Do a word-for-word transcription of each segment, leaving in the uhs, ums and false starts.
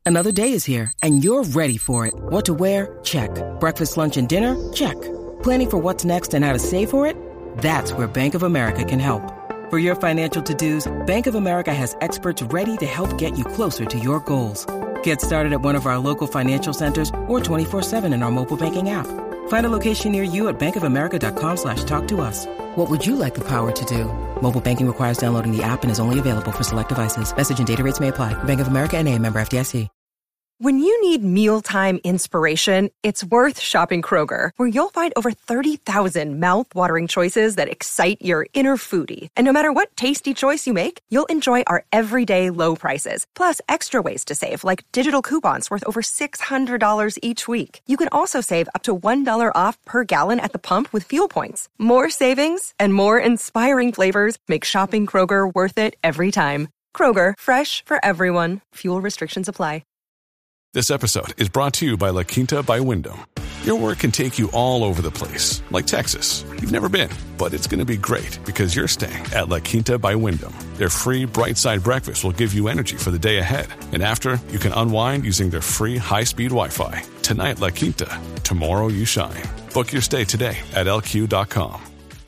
Another day is here, and you're ready for it. What to wear? Check. Breakfast, lunch, and dinner? Check. Planning for what's next and how to save for it? That's where Bank of America can help. For your financial to-dos, Bank of America has experts ready to help get you closer to your goals. Get started at one of our local financial centers or twenty-four seven in our mobile banking app. Find a location near you at bankofamerica.com slash talk to us. What would you like the power to do? Mobile banking requires downloading the app and is only available for select devices. Message and data rates may apply. Bank of America N A, member F D I C. When you need mealtime inspiration, it's worth shopping Kroger, where you'll find over thirty thousand mouth-watering choices that excite your inner foodie. And no matter what tasty choice you make, you'll enjoy our everyday low prices, plus extra ways to save, like digital coupons worth over six hundred dollars each week. You can also save up to one dollar off per gallon at the pump with fuel points. More savings and more inspiring flavors make shopping Kroger worth it every time. Kroger, fresh for everyone. Fuel restrictions apply. This episode is brought to you by La Quinta by Wyndham. Your work can take you all over the place, like Texas. You've never been, but it's going to be great because you're staying at La Quinta by Wyndham. Their free Bright Side breakfast will give you energy for the day ahead. And after, you can unwind using their free high-speed Wi-Fi. Tonight, La Quinta. Tomorrow, you shine. Book your stay today at L Q dot com.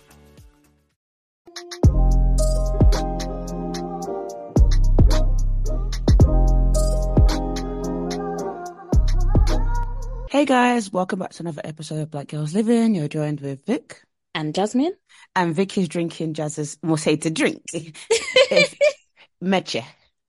Hey guys, welcome back to another episode of Black Girls Living. You're joined with Vic. And Jasmine. And Vic is drinking Jazz's, we'll say to drink, Meche.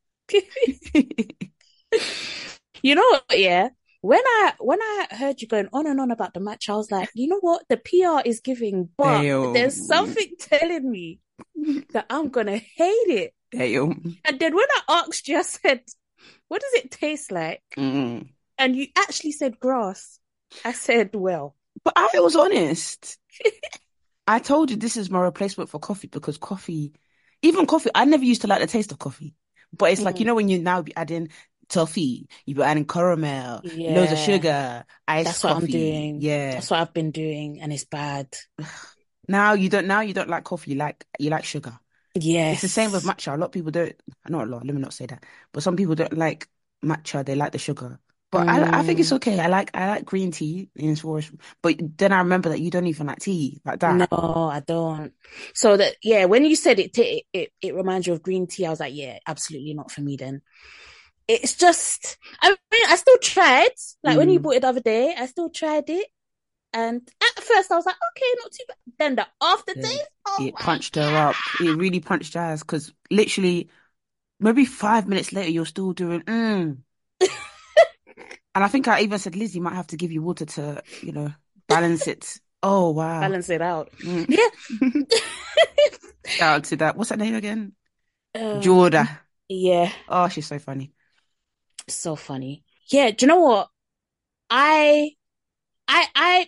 You know what, yeah? When I when I heard you going on and on about the match, I was like, you know what? The P R is giving, but Damn. There's something telling me that I'm going to hate it. Damn. And then when I asked you, I said, what does it taste like? Mm. And you actually said grass. I said, well. But I was honest. I told you this is my replacement for coffee because coffee, even coffee, I never used to like the taste of coffee. But it's mm. like, you know, when you now be adding toffee, you be adding caramel, yeah. loads of sugar, iced That's coffee. what I'm doing. Yeah. That's what I've been doing, and it's bad. Now you don't, now you don't like coffee, you like, you like sugar. Yeah. It's the same with matcha. A lot of people don't, not a lot, let me not say that. But some people don't like matcha, they like the sugar. But mm. I, I think it's okay. I like I like green tea in forest. But then I remember that you don't even like tea like that. No, I don't. So that yeah, when you said it, it it it reminds you of green tea. I was like, yeah, absolutely not for me. Then it's just. I mean, I still tried. Like mm. when you bought it the other day, I still tried it. And at first, I was like, okay, not too bad. Then the aftertaste, yeah. oh it punched God. her up. It really punched her ass because literally, maybe five minutes later, you're still doing. Mm. And I think I even said, Liz, you might have to give you water to, you know, balance it. Oh, wow. Balance it out. Mm. Yeah. Shout out to that. What's her name again? Um, Jorda. Yeah. Oh, she's so funny. So funny. Yeah. Do you know what? I, I, I,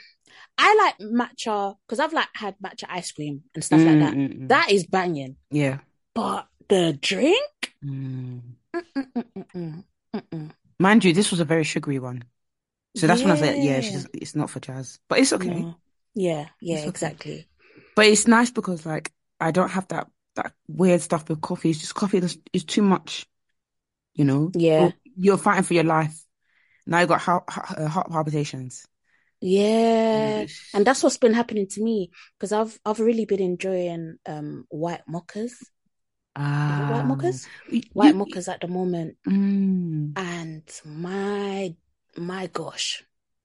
I like matcha because I've like had matcha ice cream and stuff mm, like that. Mm, mm. That is banging. Yeah. But the drink? Mm. Mm-mm-mm-mm. Mm-mm. Mind you, this was a very sugary one. So that's yeah. when I said, yeah, she's, it's not for Jazz. But it's okay. No. Yeah, yeah, it's okay. exactly. But it's nice because, like, I don't have that that weird stuff with coffee. It's just coffee is, is too much, you know? Yeah. You're fighting for your life. Now you've got heart, heart palpitations. Yeah. And that's what's been happening to me because I've, I've really been enjoying um, white mochas. Ah, white mochas, you, white mochas at the moment, mm. and my my gosh,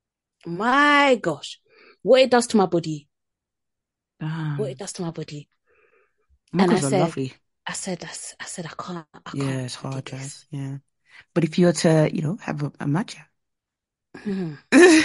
my gosh, what it does to my body, Damn. what it does to my body. Mochas and I are said, lovely. I said, I, I said, I can't. I yeah, can't it's hard, guys. Yeah, but if you were to, you know, have a, a matcha. Mm.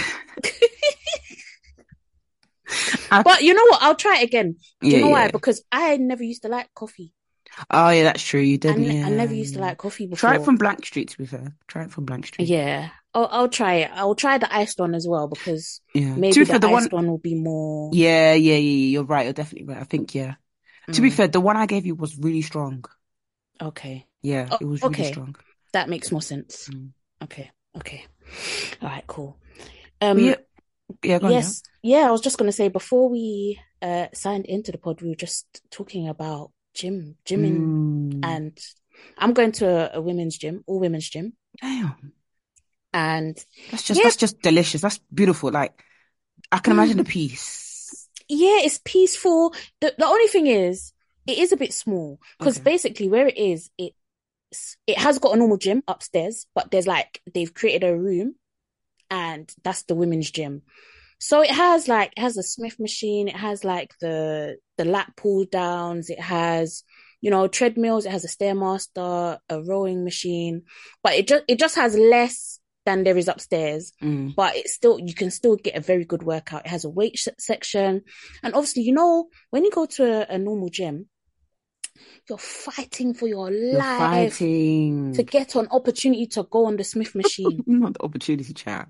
But you know what? I'll try it again. Do you yeah, know yeah. why? Because I never used to like coffee. Oh yeah, that's true. You did. I, yeah. I never used to like coffee before. Try it from Blank Street. To be fair, try it from Blank Street. Yeah, I'll, I'll try it. I'll try the iced one as well because yeah. maybe the, fair, the iced one... one will be more. Yeah, yeah, yeah. You're right. You're definitely right. I think yeah. Mm. To be fair, the one I gave you was really strong. Okay. Yeah, oh, it was okay. really strong. That makes more sense. Mm. Okay. Okay. All right. Cool. Um. Yeah. Yeah. Go on, yes. Yeah. yeah. I was just gonna say before we uh signed into the pod, we were just talking about gym, gymming, mm. and I'm going to a, a women's gym, all women's gym. Damn. And That's just yeah, that's just delicious. That's beautiful. Like I can imagine the mm, peace. yeah, it's peaceful. The the only thing is, it is a bit small because Okay. basically where it is, it it has got a normal gym upstairs, but there's like they've created a room, and that's the women's gym. So it has like it has a Smith machine, it has like the the lat pull downs, it has, you know, treadmills, it has a stairmaster, a rowing machine, but it just it just has less than there is upstairs. Mm. But it's still you can still get a very good workout. It has a weight section, and obviously, you know, when you go to a, a normal gym, you're fighting for your You're life to fighting. get an opportunity to go on the Smith machine. Not the opportunity, chat.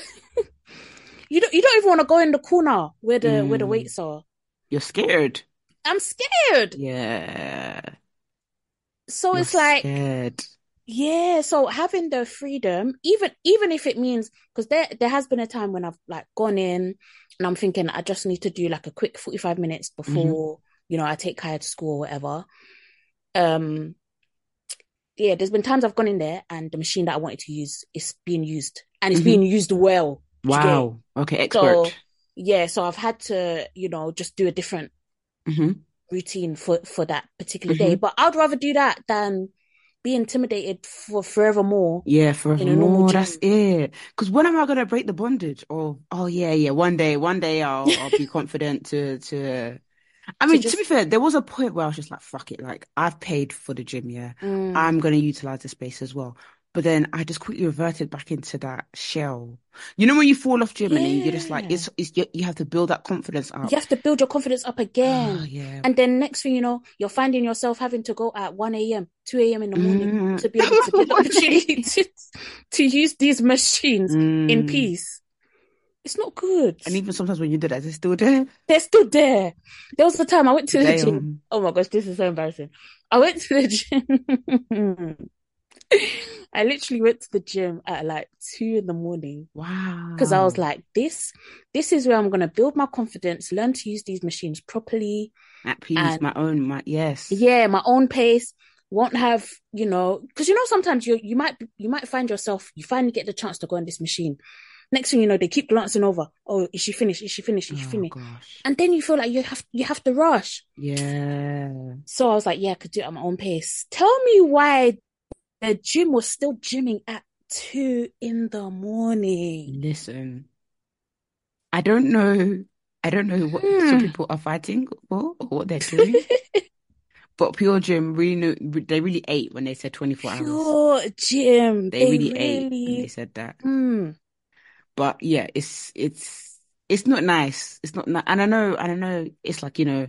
You don't you don't even want to go in the corner where the where the Mm. weights are. You're scared. I'm scared. Yeah. So You're it's like, scared. yeah, so having the freedom, even even if it means, because there there has been a time when I've like gone in and I'm thinking I just need to do like a quick forty-five minutes before, mm-hmm. you know, I take Kaya to school or whatever. Um yeah, there's been times I've gone in there and the machine that I wanted to use is being used, and it's Mm-hmm. being used well. Wow. Okay, expert. So yeah, so I've had to, you know, just do a different mm-hmm. routine for for that particular mm-hmm. day. But I'd rather do that than be intimidated for forevermore. Yeah, forevermore. In a normal gym. That's it. Because when am I gonna break the bondage? Or oh yeah, yeah. One day, one day I'll I'll be confident to to. I mean, to, just... to be fair, there was a point where I was just like, fuck it. Like I've paid for the gym, yeah. Mm. I'm gonna utilize the space as well. But then I just quickly reverted back into that shell. You know when you fall off gym, yeah. and then you're just like, it's, it's you have to build that confidence up. You have to build your confidence up again. Oh, yeah. And then next thing you know, you're finding yourself having to go at one a.m., two a.m. in the morning mm. to be able to get the opportunity to, to use these machines mm. in peace. It's not good. And even sometimes when you do that, they're still there. They're still there. There was the time I went to the Damn. gym. Oh my gosh, this is so embarrassing. I went to the gym. I literally went to the gym at like two in the morning. Wow. Because I was like, this, this is where I'm going to build my confidence, learn to use these machines properly. At peace, and, my own, my, yes. Yeah, my own pace. Won't have, you know, because you know, sometimes you you might, you might find yourself, you finally get the chance to go on this machine. Next thing you know, they keep glancing over. Oh, is she finished? Is she finished? Is she oh, finished? Gosh. And then you feel like you have, you have to rush. Yeah. So I was like, yeah, I could do it at my own pace. Tell me why the gym was still gymming at two in the morning. Listen, I don't know. I don't know what hmm. some people are fighting for or what they're doing. But Pure Gym really knew, they really ate when they said twenty-four hours. Pure Gym. They, they really, really ate when they said that. Mm. But yeah, it's it's it's not nice. It's not nice. And I know, and I know it's like, you know,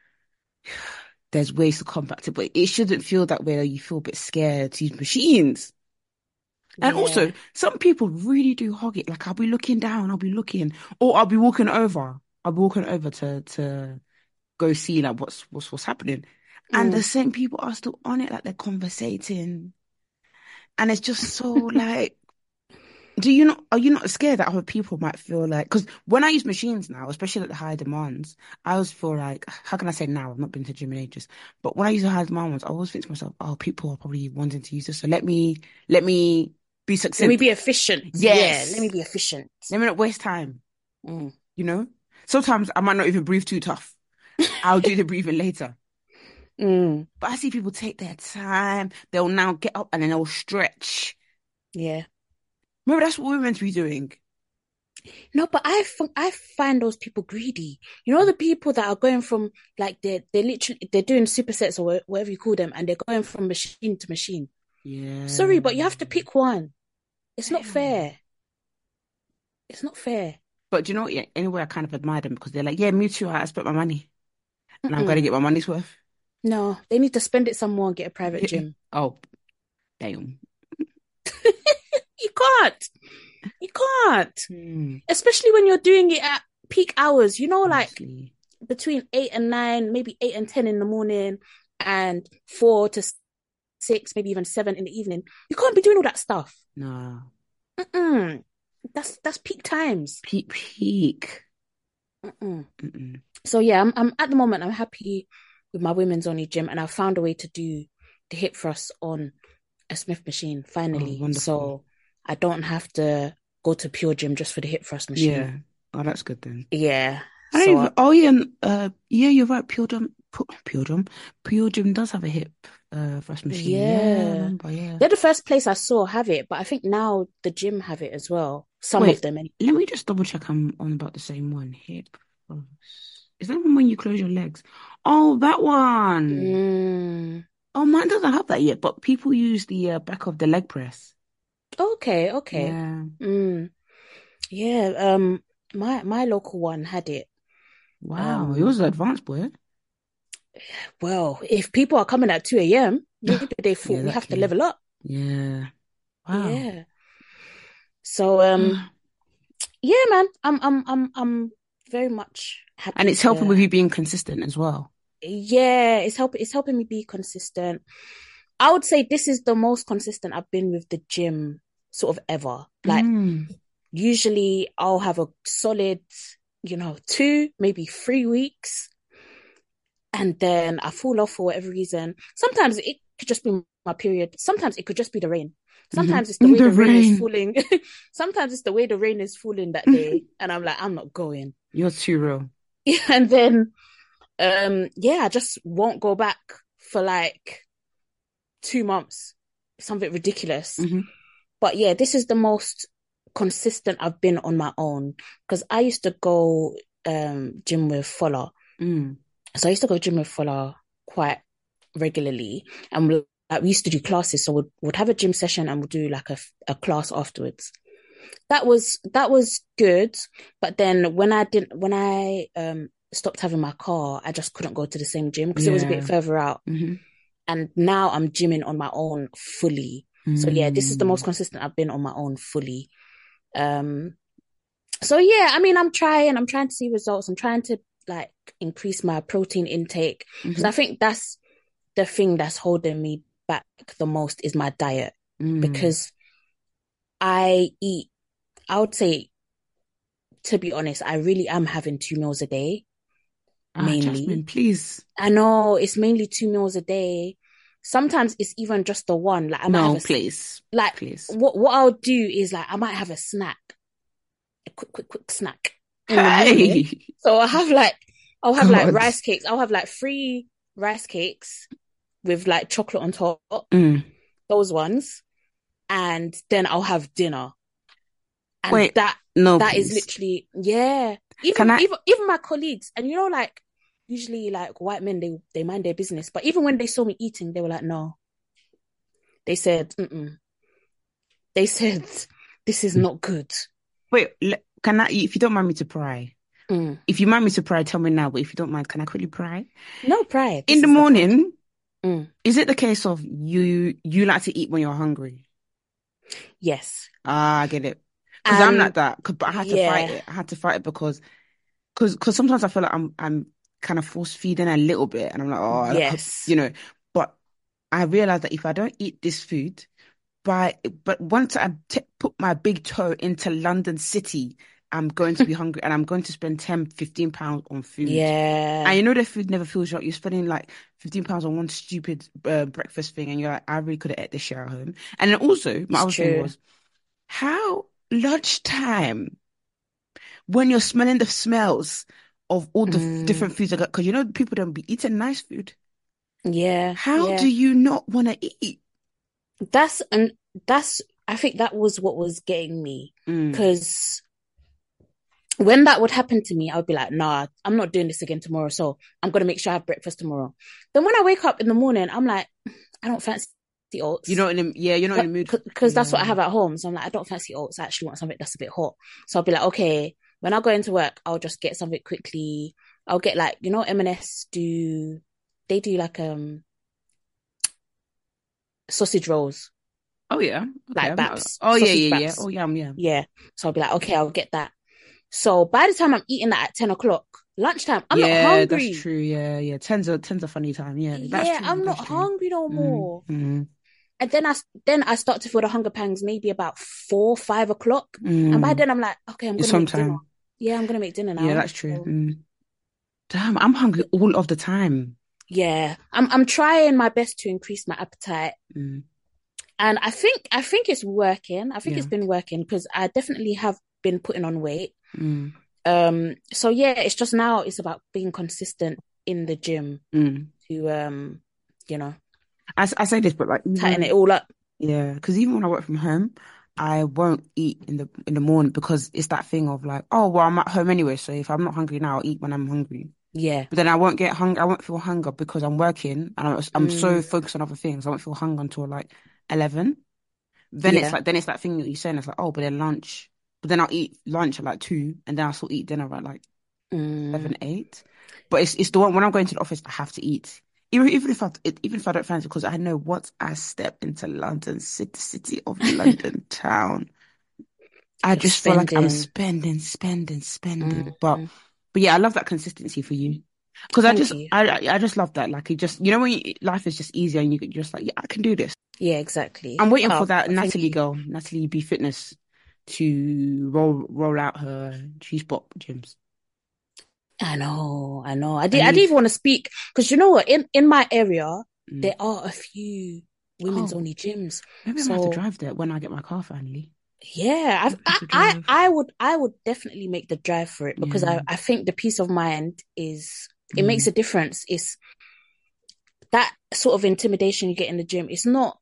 there's ways to combat it, but it shouldn't feel that way. Like you feel a bit scared to use machines. And yeah. also, some people really do hog it. Like I'll be looking down, I'll be looking, or I'll be walking over. I'll be walking over to to go see like what's what's what's happening. And mm. the same people are still on it, like they're conversating. And it's just so like, do you not, are you not scared that other people might feel like, because when I use machines now, especially at the high demands, I always feel like, how can I say now? I've not been to gym in ages, but when I use the high demand ones, I always think to myself, oh, people are probably wanting to use this. So let me, let me be succinct. Let me be efficient. Yes. Yeah, let me be efficient. Let me not waste time. Mm. You know, sometimes I might not even breathe too tough. I'll do the breathing later. Mm. But I see people take their time. They'll now get up and then they'll stretch. Yeah. Remember, that's what we're meant to be doing. No, but I, f- I find those people greedy. You know, the people that are going from, like, they're, they're literally, they're doing supersets or whatever you call them, and they're going from machine to machine. Yeah. Sorry, but you have to pick one. It's not fair. It's not fair. But do you know what? Yeah, anyway, I kind of admire them because they're like, yeah, me too. I spent my money. And Mm-mm. I'm going to get my money's worth. No, they need to spend it somewhere and get a private gym. Oh, damn. You can't. You can't. Hmm. Especially when you're doing it at peak hours. You know, Honestly. like between eight and nine, maybe eight and ten in the morning, and four to six, maybe even seven in the evening. You can't be doing all that stuff. No. Mm-mm. That's that's peak times. Peak peak. Mm-mm. Mm-mm. So yeah, I'm I'm at the moment I'm happy with my women's only gym, and I've found a way to do the hip thrusts on a Smith machine, Oh, finally. wonderful. So I don't have to go to Pure Gym just for the hip thrust machine. Yeah. Oh, that's good then. Yeah. I don't So even. Oh yeah. Uh. Yeah, you're right. Pure Gym. Pu- Pure Gym. Pure Gym does have a hip uh thrust machine. Yeah, I yeah. remember. Yeah. They're the first place I saw have it, but I think now the gym have it as well. Some of Wait. them. anyway. Let me just double check. I'm on about the same one. Hip thrust. Is that one when you close your legs? Oh, that one. Mm. Oh, mine doesn't have that yet, but people use the uh, back of the leg press. Okay, okay. Yeah. Mm. Yeah, um my my local one had it. Wow. Um Yours is advanced, boy. well, if people are coming at two a m, maybe they Yeah, thought we have to exactly. level up. Yeah. Wow. Yeah. So um yeah, man, I'm I'm I'm I'm very much And happy it's helping with to you being consistent as well. yeah, it's helping it's helping me be consistent. I would say this is the most consistent I've been with the gym sort of ever. Like Mm. usually I'll have a solid, you know, two, maybe three weeks, and then I fall off for whatever reason. Sometimes it could just be my period. Sometimes it could just be the rain. Sometimes it's the Mhm. way The the rain is rain. falling. Sometimes it's the way the rain is falling that day, and I'm like, I'm not going. You're too real. And then, um, yeah, I just won't go back for like two months, something ridiculous. hmm But yeah, this is the most consistent I've been on my own because I used to go um gym with Fola. Mm. So I used to go gym with Fola quite regularly, and we, like, we used to do classes. So we'd, we'd have a gym session and we'd do like a, a class afterwards. That was that was good, but then when I didn't when I um stopped having my car, I just couldn't go to the same gym because it was a bit Yeah. further out. hmm And now I'm gymming on my own fully. So yeah, this is the most consistent I've been on my own fully. Um, so yeah, I mean, I'm trying, I'm trying to see results. I'm trying to like increase my protein intake because hmm I think that's the thing that's holding me back the most is my diet Mm. because I eat, I would say, to be honest, I really am having two meals a day, Ah, mainly. Jasmine, please. I know it's mainly two meals a day. Sometimes it's even just the one. Like I might No, have a please. like Please. what what I'll do is like I might have a snack, a quick quick quick snack in the morning. Hey. So I'll have like I'll have like God. rice cakes. I'll have like three rice cakes with like chocolate on top, Mm. those ones, and then I'll have dinner. And Wait, that no, that is please. literally yeah. Even Can I? even even my colleagues, and you know, like usually like white men, they they mind their business, but even when they saw me eating, they were like, no. They said, mm-mm. They said, this is not good. Wait, le- can I? If you don't mind me to pry, Mm. if you mind me to pry, tell me now. But if you don't mind, can I quickly pry? No pride. In the This is the pod. morning, Mm. is it the case of you you like to eat when you're hungry? Yes. Ah, I get it. Because I'm And like that. 'Cause- But I had to fight yeah, it. I had to fight it because because because sometimes I feel like I'm I'm kind of force feeding a little bit, and I'm like, oh, I hope- yes, you know. But I realize that if I don't eat this food, by but once I t put my big toe into London City, I'm going to be hungry, and I'm going to spend ten, fifteen pounds on food. And yeah, you know the food never fills you up. You're spending like fifteen pounds on one stupid uh, breakfast thing, and you're like, I really could have ate this shit at home. And then also, my it's other thing true. was, how lunchtime, when you're smelling the smells of all the f- Mm. different foods I got, because you know people don't be eating nice food. Yeah, How yeah. do you not want to eat? That's and that's. I think that was what was getting me Mm. because when that would happen to me, I would be like, nah, I'm not doing this again tomorrow. So I'm gonna make sure I have breakfast tomorrow. Then when I wake up in the morning, I'm like, I don't fancy oats. You're not in the, yeah, you're not in the mood. Because that's what I Yeah. have at home. So I'm like, I don't fancy oats. I actually want something that's a bit hot. So I'll be like, okay, when I go into work, I'll just get something quickly. I'll get like, you know, M and S do, they do like um sausage rolls, Oh yeah. Okay. like I'm not- baps. Oh yeah, sausage yeah, yeah. baps. Oh yeah, yeah. Yeah. So I'll be like, okay, I'll get that. So by the time I'm eating that at ten o'clock, lunchtime, I'm not Yeah, hungry. that's true. Yeah, yeah. Ten's a ten's a funny time. Yeah, that's Yeah, true. I'm not That's true. hungry no Mm, more. mm, And then I s- then I start to feel the hunger pangs maybe about four, five o'clock. And by mm. then I'm like, okay, I'm It's gonna make dinner. sometime. Yeah, I'm gonna make dinner Yeah, now. that's true. So, Mm. Damn, I'm hungry all of the time. yeah, I'm I'm trying my best to increase my appetite. Mm. And I think I think it's working. I think Yeah. it's been working because I definitely have been putting on weight. Mm. Um, so yeah, it's just now it's about being consistent in the gym Mm. to um, you know, I, I say this, but like tighten even, it all up. yeah, because even when I work from home, I won't eat in the in the morning because it's that thing of like, oh well, I'm at home anyway, so if I'm not hungry now, I'll eat when I'm hungry. Yeah. But then I won't get hungry. I won't feel hunger because I'm working and I'm, I'm so Mm, focused on other things. I won't feel hunger until like eleven. Then it's yeah. like then it's that thing that you're saying. It's like, oh, but then lunch. But then I'll eat lunch at like two, and then I'll still eat dinner at like Mm, seven, eight. But it's it's the one when I'm going to the office, I have to eat. Even even if I even if I don't fancy, because I know once I step into London, city, city of London town, I you're just feel like I'm spending. spending, spending, spending. But Mm, but yeah, I love that consistency for you. Because I thank just you. I I I just love that. Like it just you know when you, life is just easier and you you're just like, yeah, I can do this. Yeah, exactly. I'm waiting Oh, for that thank Natalie you. girl, Natalie B Fitness, to roll roll out her G Spot gyms. I know, I know. I I did. I didn't need. even want to speak because you know what? In in my area, Mm. there are a few women's Oh, only gyms. maybe I'm gonna have to So drive there when I get my car finally. yeah, I've, Maybe I have I to I drive. I would I would definitely make the drive for it because Yeah. I I think the peace of mind is it makes Mm. a difference. It's that sort of intimidation you get in the gym. It's not.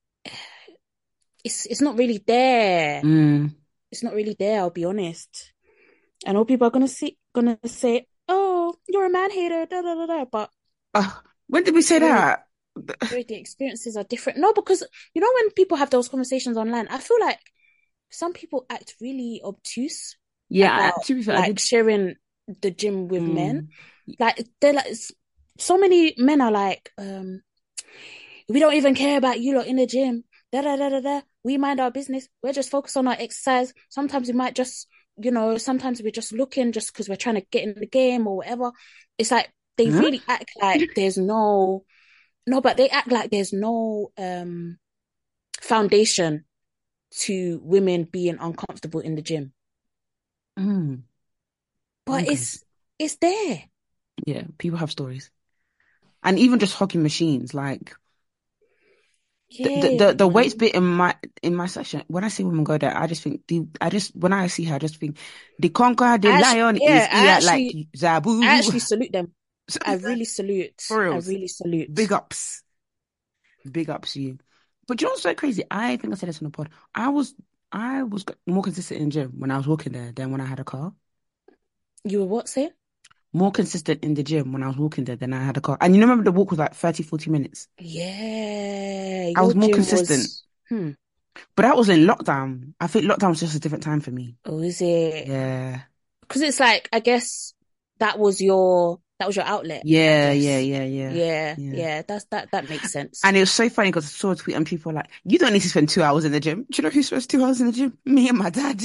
It's it's not really there. Mm. It's not really there. I'll be honest. I know people are gonna see gonna say, "Oh, you're a man hater," da da da da. But Uh, when did we say Sherry, that? Sherry, the experiences are different. No, because you know when people have those conversations online, I feel like some people act really obtuse Yeah, I, about to be fair, I like did. sharing the gym with men. Mm. Like they're like so many men are like, um, we don't even care about you lot in the gym. Da da da da da. We mind our business. We're just focused on our exercise. Sometimes we might just, you know, sometimes we're just looking just because we're trying to get in the game or whatever. It's like they Huh? really act like there's no no, but they act like there's no um foundation to women being uncomfortable in the gym. Mm. But Okay. it's it's there. Yeah, people have stories, and even just hogging machines, like. The, the Yeah, the the weights man. bit in my in my section. When I see women go there, I just think the I just when I see her, I just think the conqueror, the I actually, lion yeah, is I here like actually I Zabu. actually salute them. I really salute. For I reals, really salute. big ups, big ups to you. But you know what's so crazy? I think I said this on the pod. I was I was more consistent in the gym when I was walking there than when I had a car. You were what saying? More consistent in the gym when I was walking there than I had a car. And you remember the walk was like thirty, forty minutes. Yeah, I your was more gym consistent. was. Hmm. But that was in lockdown. I think lockdown was just a different time for me. Oh, is it? Yeah. Because it's like I guess that was your that was your outlet. I Yeah, yeah, guess. yeah, yeah, Yeah, yeah. yeah. That's that. That makes sense. And it was so funny because I saw a tweet and people were like, you don't need to spend two hours in the gym. Do you know who spends two hours in the gym? Me and my dad.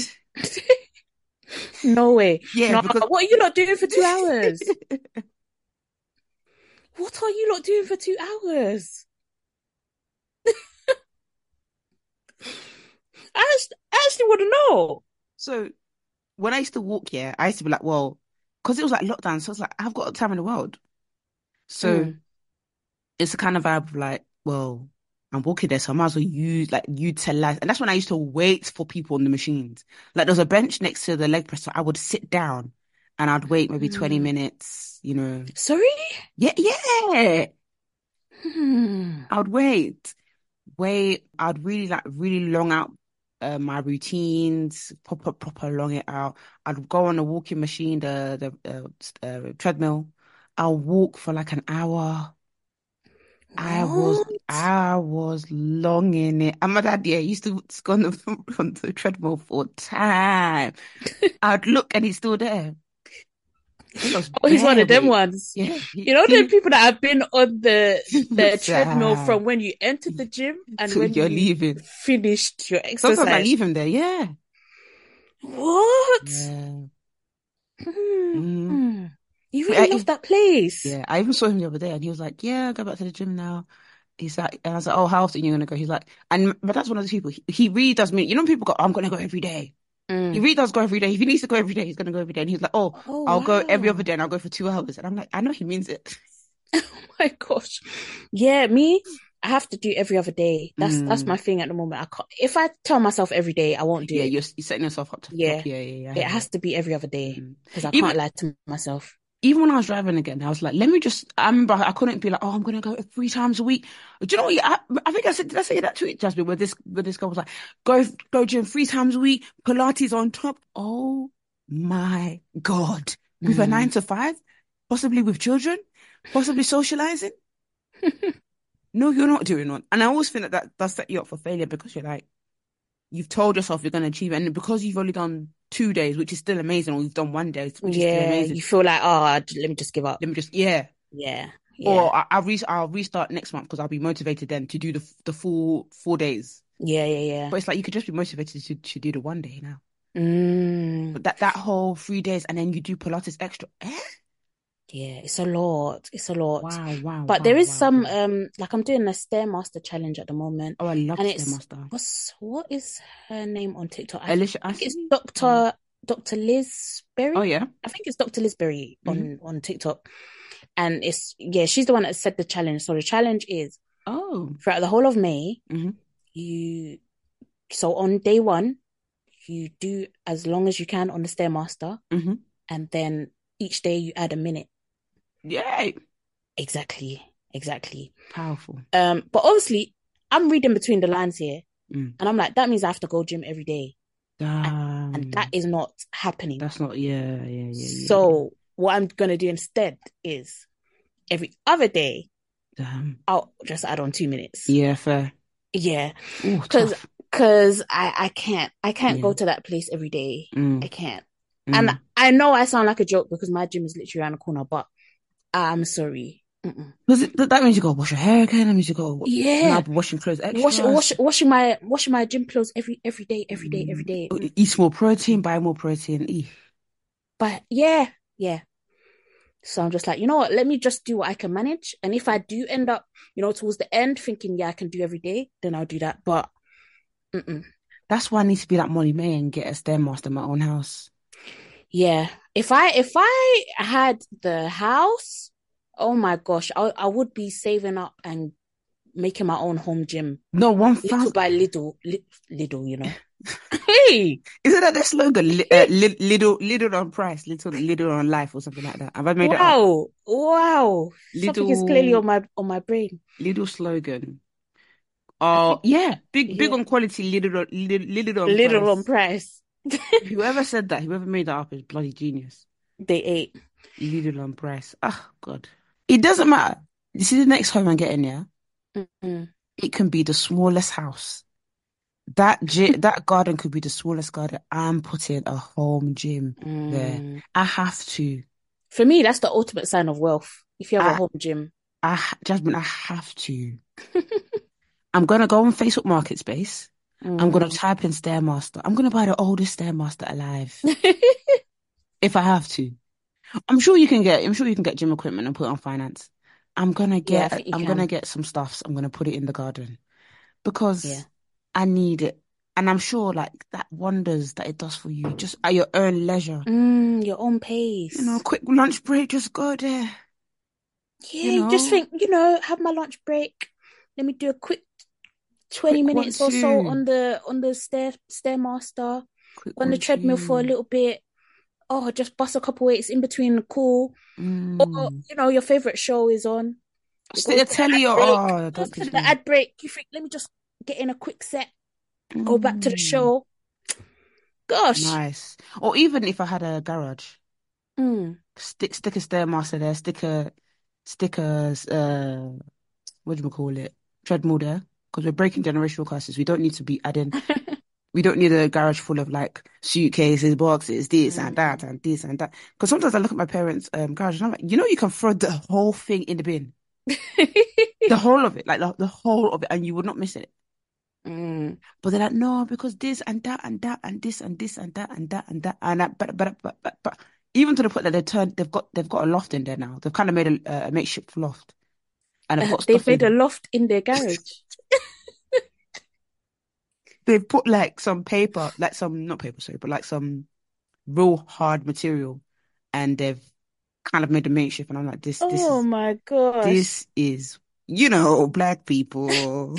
No way. Yeah, No. because What are you not doing for two hours? What are you not doing for two hours? I actually, I actually want to know. So when I used to walk here, I used to be like, well, because it was like lockdown, so it's like I've got all the time in the world. So Mm. it's a kind of vibe of like, well, I'm walking there, so I might as well use like utilize. And that's when I used to wait for people on the machines. Like there was a bench next to the leg press, so I would sit down and I'd wait maybe twenty Mm. minutes, you know. Sorry? Yeah, yeah. Hmm. I would wait. Wait. I'd really like really long out uh, my routines, proper, proper long it out. I'd go on a walking machine, the the uh, uh, treadmill. I'll walk for like an hour. I was What? I was longing it. And my dad, yeah, used to go on the, on the treadmill for time. I'd look and he's still there. He was Oh, he's one bare of them weight. ones. Yeah, he, You know the he people that have been on the the treadmill sad from when you entered the gym and till when you're you leaving. finished your Sometimes I exercise. leave him there. Yeah. What? Yeah. Hmm. Mm. Hmm. You But really I, love that place. yeah, I even saw him the other day and he was like, yeah, go back to the gym now. He's like, and I was like, oh, how often are you going to go? He's like, and but that's one of those people. He, he really does mean, you know, people go, I'm going to go every day. He Mm. really does go every day. If he needs to go every day, he's going to go every day. And he's like, oh, Oh, I'll go every other wow. day and I'll go for two hours. And I'm like, I know he means it. Oh my gosh. Yeah, me, I have to do every other day. That's Mm. that's my thing at the moment. I can't, if I tell myself every day, I won't do Yeah, it. you're, you're setting yourself up to Yeah. flop. Yeah, yeah, yeah. I It hear has that. to be every other day Mm. because I Even can't lie to myself. even when I was driving again, I was like, let me just. I remember I couldn't be like, oh, I'm gonna go three times a week. Do you know what? I, I think I said, did I say that tweet, Jasmine? Where this where this girl was like, go go gym three times a week, Pilates on top. Oh my God, with a nine Mm. to five, possibly with children, possibly socializing. No, you're not doing one. And I always think that that does set you up for failure because you're like, you've told yourself you're going to achieve it. And because you've only done two days, which is still amazing, or you've done one day, which is still Yeah, amazing. you feel like, oh, let me just give up. Let me just, yeah. Yeah, yeah, Or I, I'll, re- I'll restart next month because I'll be motivated then to do the the full four days. yeah, yeah, yeah. But it's like you could just be motivated to, to do the one day now. Mm. But that, that whole three days and then you do Pilates extra. Eh? Yeah, it's a lot. It's a lot. Wow, wow, But wow, there is wow, some wow. um like I'm doing a Stairmaster challenge at the moment. Oh, I love And it's Stairmaster. what's what is her name on TikTok? I Alicia think it's Ashley? Doctor Doctor Liz Berry. Oh, yeah. I think it's Doctor Liz Berry on Mhm. on TikTok. And it's yeah, she's the one that said the challenge. So the challenge is Oh. throughout the whole of May, Mhm. you so on day one, you do as long as you can on the Stairmaster, Mhm. and then each day you add a minute. Yay. Exactly, exactly. Powerful. Um, but obviously, I'm reading between the lines here, Mm. and I'm like, that means I have to go gym every day, Damn. and that is not happening. That's not, yeah, yeah, yeah, yeah. So what I'm gonna do instead is every other day, Damn. I'll just add on two minutes. Yeah, fair. Yeah, Ooh, because tough. because I I can't I can't Yeah. go to that place every day. Mm. I can't. Mm. And I know I sound like a joke because my gym is literally around the corner, but I'm sorry. Mm-mm. Because it, that means you gotta wash your hair again. That means you gotta Yeah. now be washing clothes extra. Wash, wash, washing my washing my gym clothes every every day, every day, every day. Mm. Eat more protein, buy more protein. Eat. But yeah, yeah. So I'm just like, you know what? Let me just do what I can manage. And if I do end up, you know, towards the end thinking, yeah, I can do every day, then I'll do that. But mm-mm. That's why I need to be like Molly May and get a Stairmaster in my own house. Yeah, if I if I had the house, oh my gosh, I I would be saving up and making my own home gym, No, one little thousand. by little, li- little, you know. Hey, Isn't that their slogan? Li- uh, li- little, little on price, little, little on life, or something like that. Have I made it up? wow, wow, something is clearly Little, on my on my brain. little slogan. I Oh, think, yeah, big, big yeah, on quality, little, on- little, little on little on price. price. Whoever said that, whoever made that up is bloody genius. They ate. Little on price. Oh, God. It doesn't matter. You see the next home I'm getting, yeah? Mm-mm. It can be the smallest house. That gy- that garden could be the smallest garden. I'm putting a home gym there. Mm. I have to. For me, that's the ultimate sign of wealth. If you have a I, home gym. I, ha- Jasmine, I have to. I'm gonna go on Facebook Marketplace. I'm gonna Mm. type in Stairmaster. I'm gonna buy the oldest Stairmaster alive if I have to. I'm sure you can get. I'm sure you can get gym equipment and put it on finance. I'm gonna Yeah, I get. think you I'm can. gonna get some stuffs. I'm gonna put it in the garden because Yeah. I need it, and I'm sure like that wonders that it does for you just at your own leisure. Mm, your own pace. You know, quick lunch break, just go there. Yeah, You you just know, think, you know, have my lunch break. Let me do a quick twenty quick one minutes or so two, on the on the stair Stairmaster, quick on the one treadmill for a two. little bit. Oh, just bust a couple weights in between the call. Or, Mm. you know, your favorite show is on. You go Stick a to the ad telly or break. oh, Go don't to teach the me. ad break. You think, let me just get in a quick set, go back to the Mm. show. Gosh. Nice. Or even if I had a garage, Mm. stick stick a Stairmaster there, stick a stick a uh what do you call it? Treadmill there. Because we're breaking generational curses. We don't need to be adding we don't need a garage full of like suitcases, boxes, this and that Mm. and this and that. Because sometimes I look at my parents' um garage and I'm like, you know you can throw the whole thing in the bin. The whole of it, like the, the whole of it, and you would not miss it. Mm. But they're like, no, because this and that and that and this and this and that and that and that and that. But but but but, but even to the point that they turned, they've got they've got a loft in there now. They've kind of made a, a makeshift loft, and they've Uh, got they've stuff made a in. loft in their garage. They've put like some paper, like some not paper, sorry, but like some real hard material, and they've kind of made a makeshift. And I'm like, this this Oh is my gosh. this is You know, black people.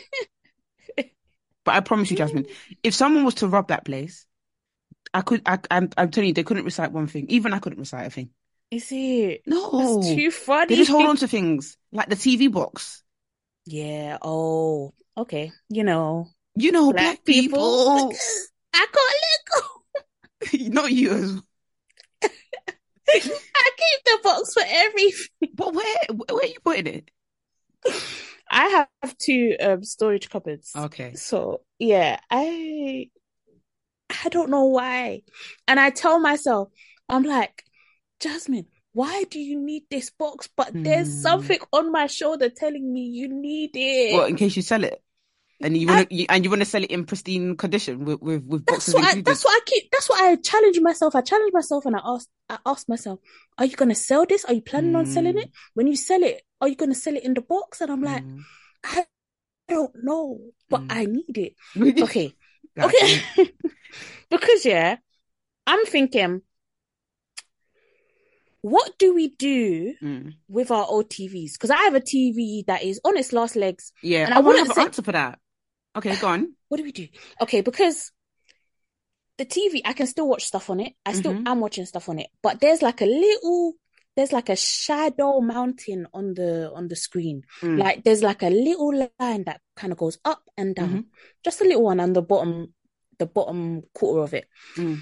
But I promise you, Jasmine, if someone was to rob that place, I could. I, I'm. I'm telling you, they couldn't recite one thing. Even I couldn't recite a thing. Is it? No, That's too they funny. just hold on to things like the T V box. Yeah. Oh, okay. You know, You know, black black people. people. I can't let go. Not you as well. I keep the box for everything. But where? Where are you putting it? I have two um storage cupboards. Okay. So yeah, I I don't know why. And I tell myself, I'm like, Jasmine, why do you need this box? But there's Hmm. something on my shoulder telling me you need it. Well, in case you sell it, and you want to, you, and you want to sell it in pristine condition with with, with That's boxes what I, included. that's what I keep. That's what I challenge myself. I challenge myself, and I ask. I ask myself, "Are you going to sell this? Are you planning on selling Mm. it? When you sell it, are you going to sell it in the box?" And I'm like, Mm. I don't know, but Mm. I need it. Okay. Okay, Gotcha. okay. Because yeah, I'm thinking, what do we do Mm. with our old T Vs? Because I have a T V that is on its last legs, Yeah, and I I want to want have to an say, answer for that. Okay, go on. what do we do? Okay, because the T V, I can still watch stuff on it. I still Mhm. am watching stuff on it, but there's like a little, there's like a shadow mountain on the on the screen. Mm. Like there's like a little line that kind of goes up and down, Mhm. just a little one on the bottom, the bottom quarter of it. Mm.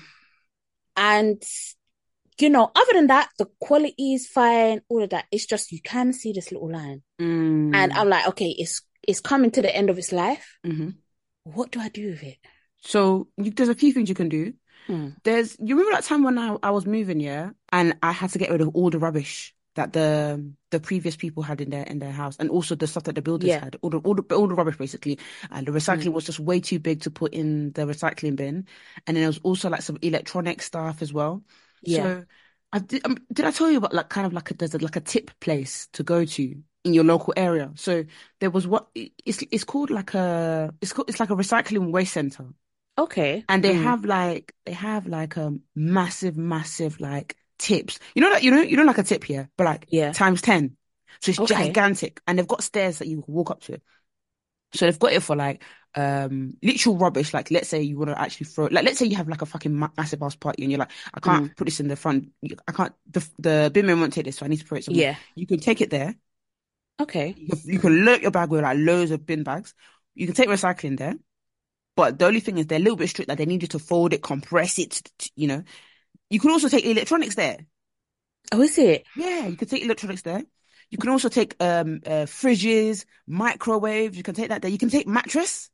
And you know, other than that, the quality is fine. All of that, it's just you can see this little line, Mm. and I'm like, okay, it's it's coming to the end of its life. Mhm. What do I do with it? So you, there's a few things you can do. Hmm. There's, you remember that time when I, I was moving, yeah, and I had to get rid of all the rubbish that the the previous people had in their in their house, and also the stuff that the builders Yeah. had, all the all the all the rubbish basically, and the recycling Mm. was just way too big to put in the recycling bin, and then there was also like some electronic stuff as well. Yeah. So, I did, um, did I tell you about like kind of like a, there's a, like a tip place to go to in your local area? So there was what it's it's called like a it's called it's like a recycling waste center. Okay. And they Mm. have like they have like um massive, massive like tips. You know that you know you know like a tip here, but like Yeah. times ten. So it's Okay. gigantic, and they've got stairs that you can walk up to. So they've got it for like um literal rubbish. Like let's say you want to actually throw like let's say you have like a fucking ma- massive house party, and you're like, I can't put this in the front. You- I can't. The the bin man won't take this, so I need to put it somewhere. Yeah. You can take it there. Okay. You can, you can load your bag with like loads of bin bags. You can take recycling there. But the only thing is they're a little bit strict, like they need you to fold it, compress it, t- you know. You can also take electronics there. Oh, is it? Yeah, you can take electronics there. You can also take um uh, fridges, microwaves. You can take that there. You can take mattress.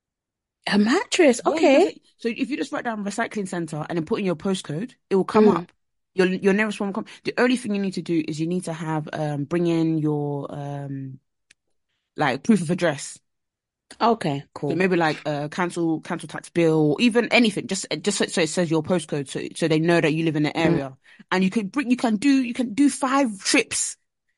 A mattress. Yeah, you can Okay. take- so if you just write down recycling center and then put in your postcode, it will come Mm. up. Your your nearest one will come. The only thing you need to do is you need to have um bring in your um like proof of address. Okay. So Cool. maybe like uh cancel cancel tax bill, or even anything, just just so, so it says your postcode, so so they know that you live in the area, and you can bring you can do you can do five trips.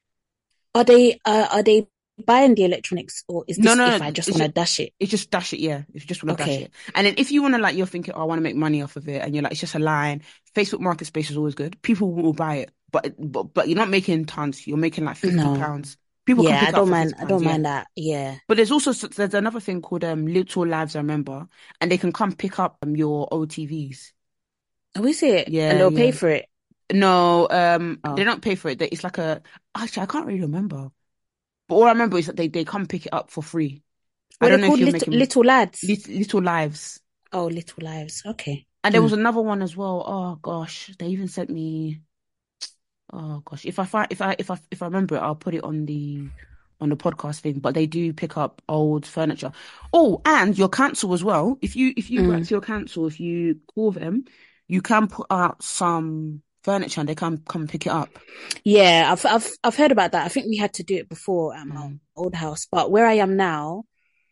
Are they uh, are they buying the electronics, or is this No, no, if no, I just it's want to just, dash it? it's just dash it, yeah. If you just want to dash Okay. it, and then if you want to like you're thinking, oh, I want to make money off of it, and you're like, it's just a line. Facebook Market Space is always good. People will buy it, but but but you're not making tons. You're making like fifty No. pounds. People can Yeah, pick I it up don't for mind. fifty I don't pounds, yeah. mind that. Yeah. But there's also there's another thing called um Little Lives, I remember, and they can come pick up um, your O T Vs. Oh, is it? Yeah, And they'll yeah. pay for it. No, um, Oh. they don't pay for it. They, it's like a actually I can't really remember, but all I remember is that they they come pick it up for free. I What don't they know called if you're little making little lads. little, little lives. Oh, Little Lives. Okay. And there Mm. was another one as well. Oh gosh, they even sent me. Oh gosh, if I find if I if I if I remember it, I'll put it on the on the podcast thing. But they do pick up old furniture. Oh, and your council as well. If you if you Mm. write to your council, if you call them, you can put out some furniture and they can come pick it up. Yeah, I've I've I've heard about that. I think we had to do it before at my Mm. old house, but where I am now,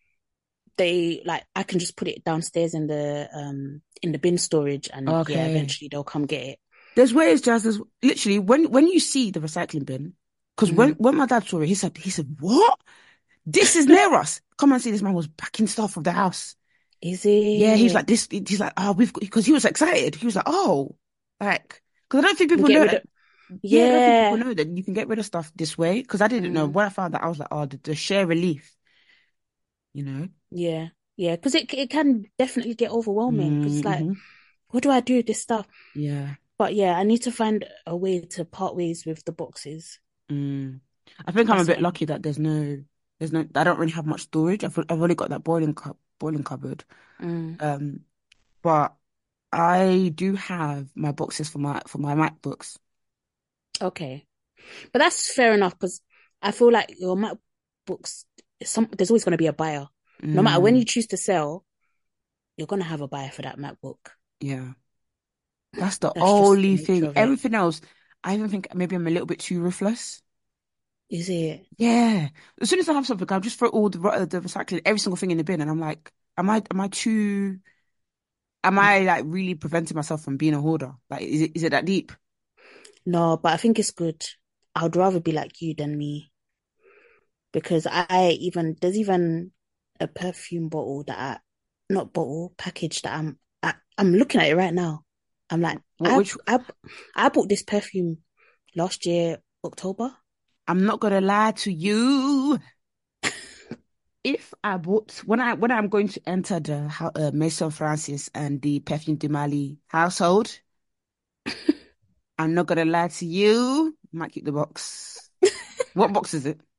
they like I can just put it downstairs in the um in the bin storage, and yeah, Okay. eventually they'll come get it. There's ways, Jazz. There's literally when when you see the recycling bin, because when Mm. when my dad saw it, he said he said, "What? This is near us. Come and see." This man was packing stuff from the house. Is it? Yeah, he's like this. He's like, oh, we've got, because he was excited. He was like, oh, like because I don't think And people get know rid that. of Yeah, I don't think Yeah, people know that you can get rid of stuff this way. Because I didn't know. mm, When I found that, I was like, oh, the, the sheer relief, you know? yeah, yeah. Because it it can definitely get overwhelming. Because it's like, Mm-hmm. what do I do with this stuff? Yeah. But yeah, I need to find a way to part ways with the boxes. Mm. I think I'm a That's bit what I lucky that there's no, there's no, I don't really have much storage. I've, I've only got that boiling cup, boiling cupboard. mm, Um, but I do have my boxes for my for my MacBooks. okay. But that's fair enough because I feel like your MacBooks, some there's always going to be a buyer. No matter when Mm, you choose to sell, you're going to have a buyer for that MacBook. yeah, that's the That's just the only nature thing. of it. Everything else, I even think maybe I'm a little bit too ruthless. Is it? Yeah, as soon as I have something, I'll just throw all the ru- the recycling, every single thing in the bin, and I'm like, am I am I too? Am I like really preventing myself from being a hoarder? Like, is it is it that deep? No, but I think it's good. I would rather be like you than me because I even there's even a perfume bottle that I, not bottle, package that I'm I, I'm looking at it right now. I'm like, What I which I I bought this perfume last year, October. I'm not gonna lie to you. If I bought when I when I'm going to enter the hou- uh, Maison Francis and the Perfume de Mali household, I'm not gonna lie to you. Might keep the box. What box is it?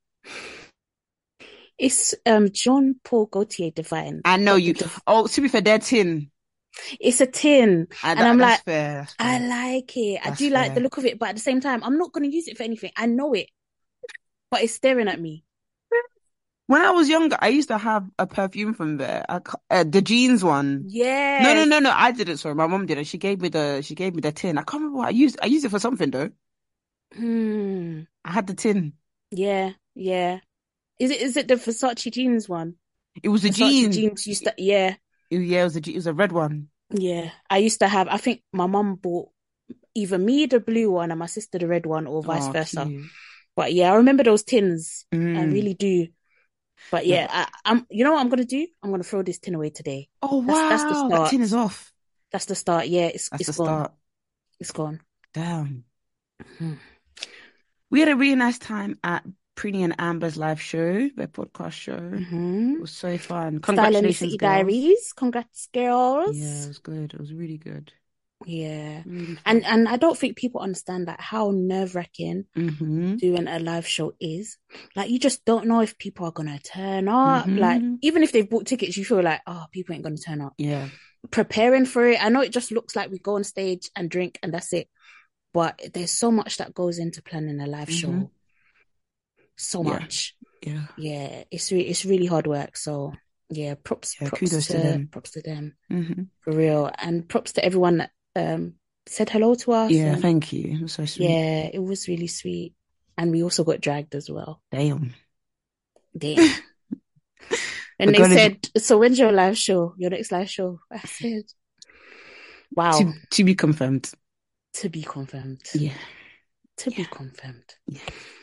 It's um Jean Paul Gaultier Divine, I know but the you. div Oh, to be fair, they're tin. it's a tin, I, and that, I'm that's like, fair. That's I fair. like it. I That's do like the fair. look of it, but at the same time, I'm not going to use it for anything. I know it, but it's staring at me. When I was younger, I used to have a perfume from there. I, ca- uh, the jeans one. No, no, Yes. no, no. I didn't. Sorry, my mom did it. She gave me the. She gave me the tin. I can't remember what I used. I used it for something though. Hmm. I had the tin. Yeah. Yeah. Is it is it the Versace jeans one? It was the Versace jeans. jeans used to. Yeah. Yeah, it was a. je- It was a red one. Yeah. I used to have. I think my mum bought either me the blue one and my sister the red one, or vice Oh, versa. cute. But yeah, I remember those tins. I Mm. really do. But No. yeah, I, I'm. You know what I'm gonna do? I'm gonna throw this tin away today. Oh That's that's the wow, that start. tin is off. That's the start. Yeah, it's That's it's the gone. start. It's gone. Damn. Hmm. We had a really nice time at Prini and Amber's live show, their podcast show. Hmm. It was so fun. Style and the Congratulations, City girls. Diaries. Congrats, Yeah, it girls. was good. It was really good. Yeah. Really And fun. and I don't think people understand that how nerve-wracking Mm-hmm. doing a live show is. Like you just don't know if people are gonna turn up. Like Mm-hmm. even if they've bought tickets, you feel like, oh, people ain't gonna turn up. Yeah. Preparing for it. I know it just looks like we go on stage and drink and that's it. But there's so much that goes into planning a live Mm-hmm. show. So Yeah. much. Yeah. Yeah. It's re- it's really hard work. So yeah, props Yeah. props Kudos to to them. props to them. Mm-hmm. For real. And props to everyone that um said hello to us. Yeah, And thank you. It was so sweet. yeah, it was really sweet. And we also got dragged as well. Damn. Damn. The And they girl is said, so when's your live show? Your next live show? I said, wow, to to be confirmed. to be confirmed. Yeah. To be Yeah. confirmed. Yeah.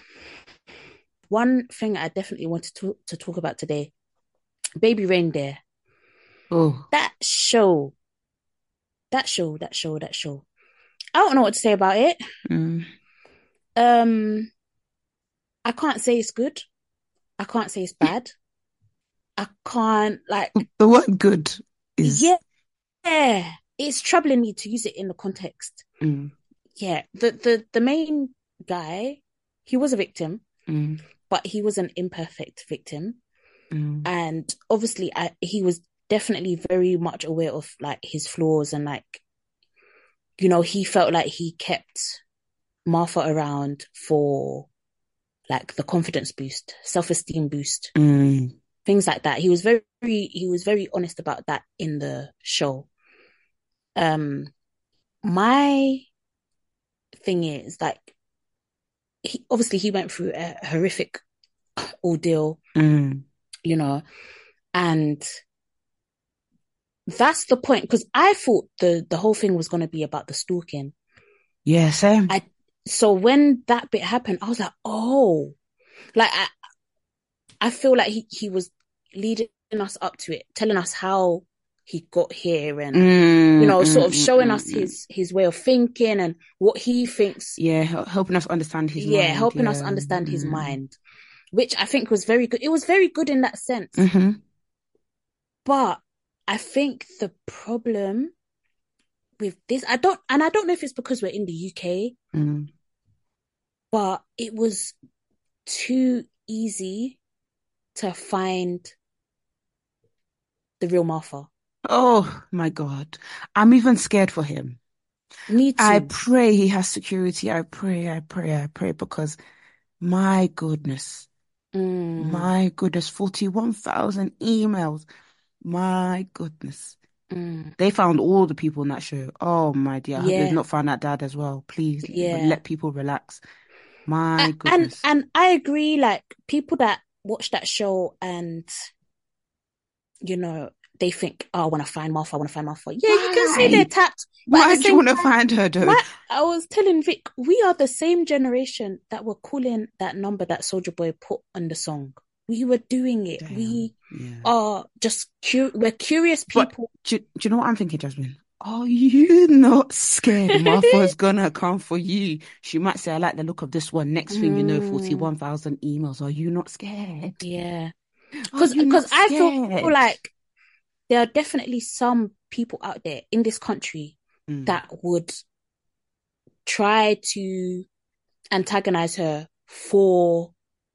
One thing I definitely wanted to, to talk about today, Baby Reindeer. Oh. That show, that show, that show, that show. I don't know what to say about it. Mm. Um, I can't say it's good. I can't say it's bad. I can't like The word good is yeah, yeah. It's troubling me to use it in the context. mm. Yeah, the the the main guy, he was a victim, Mm. but he was an imperfect victim, Mm. and obviously, I, he was definitely very much aware of like his flaws and like, you know, he felt like he kept Martha around for like the confidence boost, self-esteem boost, Mm. things like that. He was very he was very honest about that in the show. Um, my thing is like he obviously he went through a horrific ordeal, Mm. you know, and that's the point because I thought the the whole thing was going to be about the stalking. Yeah, same. I so when that bit happened, I was like, oh, like I I feel like he he was leading us up to it, telling us how he got here, and Mm, you know, mm, sort of mm, showing mm, us mm. his his way of thinking and what he thinks. Yeah, hel- helping us understand his Yeah, mind. helping us Yeah. understand his Mm. mind, which I think was very good. It was very good in that sense. Mm-hmm. But I think the problem with this, I don't, and I don't know if it's because we're in the U K, Mm. but it was too easy to find the real Martha. Oh my God. I'm even scared for him. Me I too. pray he has security. I pray, I pray, I pray, because my goodness, Mm, my goodness, forty-one thousand emails. My goodness. mm. They found all the people in that show. Oh my dear. I hope they've Yeah, not found that dad as well. Please yeah. let people relax. My A- And goodness. and I agree, like people that watch that show and you know, they think, oh, I want to find Martha, I want to find Martha. Yeah, you can see they're Why? tapped. But at Why the do you same want to time, find her though? my, I was telling Vic, we are the same generation that were calling that number that Soulja Boy put on the song. We were doing it. Damn. We Yeah. are just cu- we're curious But people. do, do you know what I'm thinking, Jasmine? Are you not scared Martha's gonna come for you? She might say, I like the look of this one. Next thing you know, Mm, forty-one thousand emails. Are you not scared? yeah. Are Because you because not I feel scared? like there are definitely some people out there in this country Mm. that would try to antagonize her for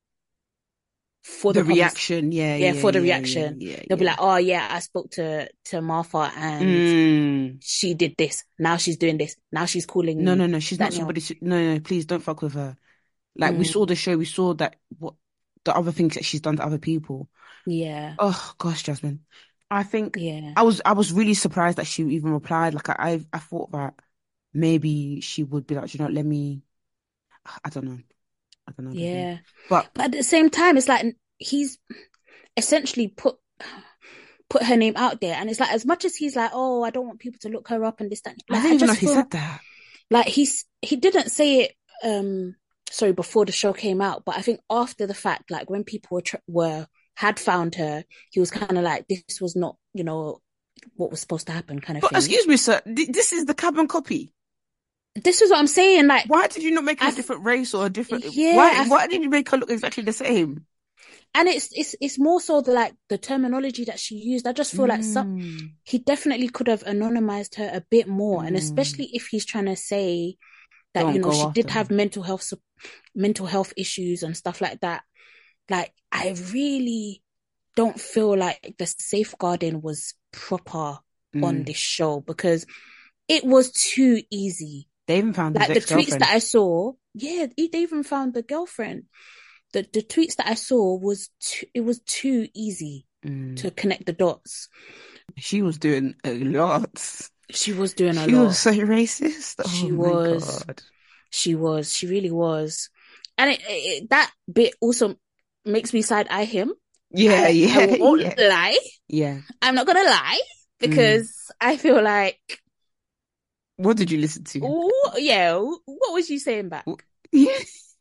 for the, The public- reaction, yeah, yeah, yeah, for the yeah, reaction. yeah, yeah, They'll be yeah. like, oh yeah, I spoke to to Martha and Mm. she did this. Now she's doing this. Now she's calling No, me. no, no. She's That not and the other. somebody. To, no, no, please don't fuck with her. Like we Mm, saw the show, we saw that what the other things that she's done to other people. yeah, Oh gosh, Jasmine. I think yeah, I was I was really surprised that she even replied. Like I I, I thought that maybe she would be like, you know, let me. I don't know. I don't know, Jasmine. yeah. But But at the same time, it's like he's essentially put put her name out there, and it's like as much as he's like, oh, I don't want people to look her up and this that. I Like didn't I even know just he feel said that. like he's he didn't say it. Um, sorry, before the show came out, but I think after the fact, like when people were tr- were had found her, he was kind of like, this was not, you know, what was supposed to happen, kind of But thing. excuse me, sir. th- This is the carbon copy. This is what I'm saying. Like, Why did you not make her I a f- different race or a different? yeah, Why? I f- Why did you make her look exactly the same? and it's it's it's more so the like the terminology that she used. I just feel like some Mm, he definitely could have anonymized her a bit more, and mm. especially if he's trying to say that Don't you know go she after did her. have mental health sup- mental health issues and stuff like that. Like, I really don't feel like the safeguarding was proper on Mm. this show because it was too easy. They even found his Like the tweets ex-girlfriend. that I saw, yeah, they even found the girlfriend. The the tweets that I saw was too, it was too easy Mm. to connect the dots. She was doing a lot. She was doing a She lot. was so racist. Oh She my was. God. She was. She really was. And it, it, that bit also makes me side eye him. Yeah, I, yeah, I won't yeah. lie. Yeah. I'm not gonna lie because I feel like, What did you listen to? ooh, yeah, what was you saying back? Yeah.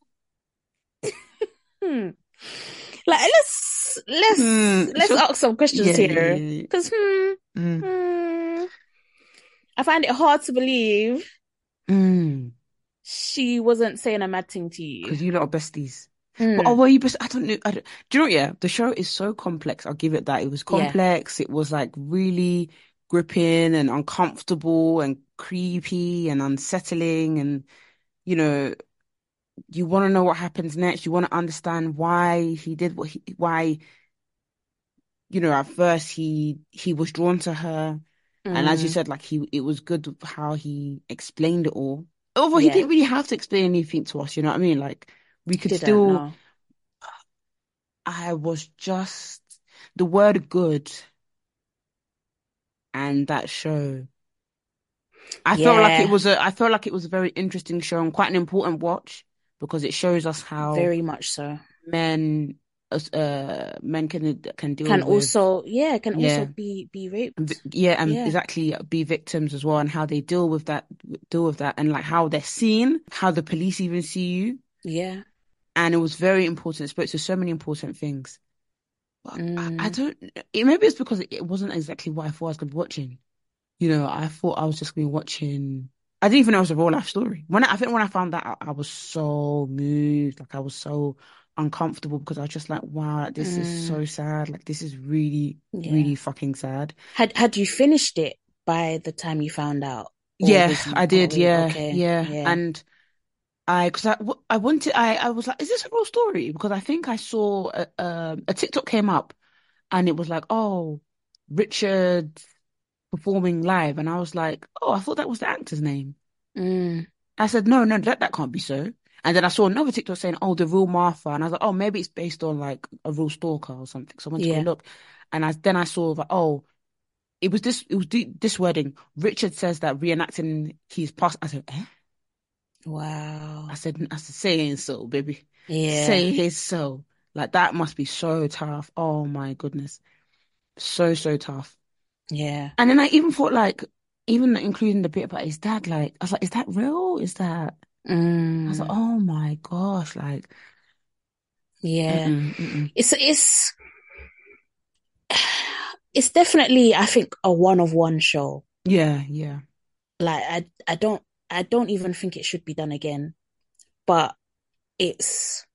Hmm. Like let's let's Hmm. let's So- ask some questions Yeah, yeah, here yeah, yeah. because hmm, Mm. hmm, I find it hard to believe Mm. she wasn't saying a mad thing to you. Because you lot are besties. Hmm. But oh, were you best? I don't know. I don't, do you know what? Yeah, the show is so complex. I'll give it that. It was Yeah. complex. It was like really gripping and uncomfortable and creepy and unsettling. And, you know, you want to know what happens next. You want to understand why he did what he, why, you know, at first he, he was drawn to her. And as you Mm. said, like he, it was good how he explained it all. Although he Yeah. didn't really have to explain anything to us, you know what I mean? Like we could Didn't still, know. I was just the word good and that show. I felt like Yeah. it was a, I felt like it was a very interesting show and quite an important watch because it shows us how Very much so. men, uh, men can can deal Can with, also, yeah, can Yeah. also be be raped. vi- yeah, and Yeah. exactly be victims as well, and how they deal with that, deal with that, and like how they're seen, how the police even see you. Yeah. And it was very important. It spoke to so many important things. But I, I Mm. don't. It, maybe it's because it wasn't exactly what I thought I was gonna be watching. You know, I thought I was just gonna be watching. I didn't even know it was a real life story. When I, I think when I found that out, I was so moved. Like I was so uncomfortable because I was just like, wow, like, this is Mm. so sad. Like this is really, Yeah. really fucking sad. Had had you finished it by the time you found out, or Yeah, was you I did. partway? Yeah, Okay, yeah. yeah. And I, because I, w- I wanted, I, I was like, is this a real story? Because I think I saw a, um, a TikTok came up and it was like, oh, Richard performing live. And I was like, oh, I thought that was the actor's name. Mm. I said, no, no, that, that can't be so. And then I saw another TikTok saying, oh, the real Martha. And I was like, oh, maybe it's based on like a real stalker or something. So I went to go Yeah. look. And I, then I saw that, oh, it was this, it was th- this wording. Richard says that reenacting his past. I said, eh? I Wow. said, I said, saying so, baby. Yeah. Say so. Like that must be so tough. Oh my goodness. So, so tough. Yeah. And then I even thought like, even including the bit about his dad, like, I was like, is that real? Is that, I was like, Mm. oh my gosh, like, Yeah. mm-mm, mm-mm. It's it's it's definitely, I think, a one of one show. Yeah, yeah. Like I I don't I don't even think it should be done again. But it's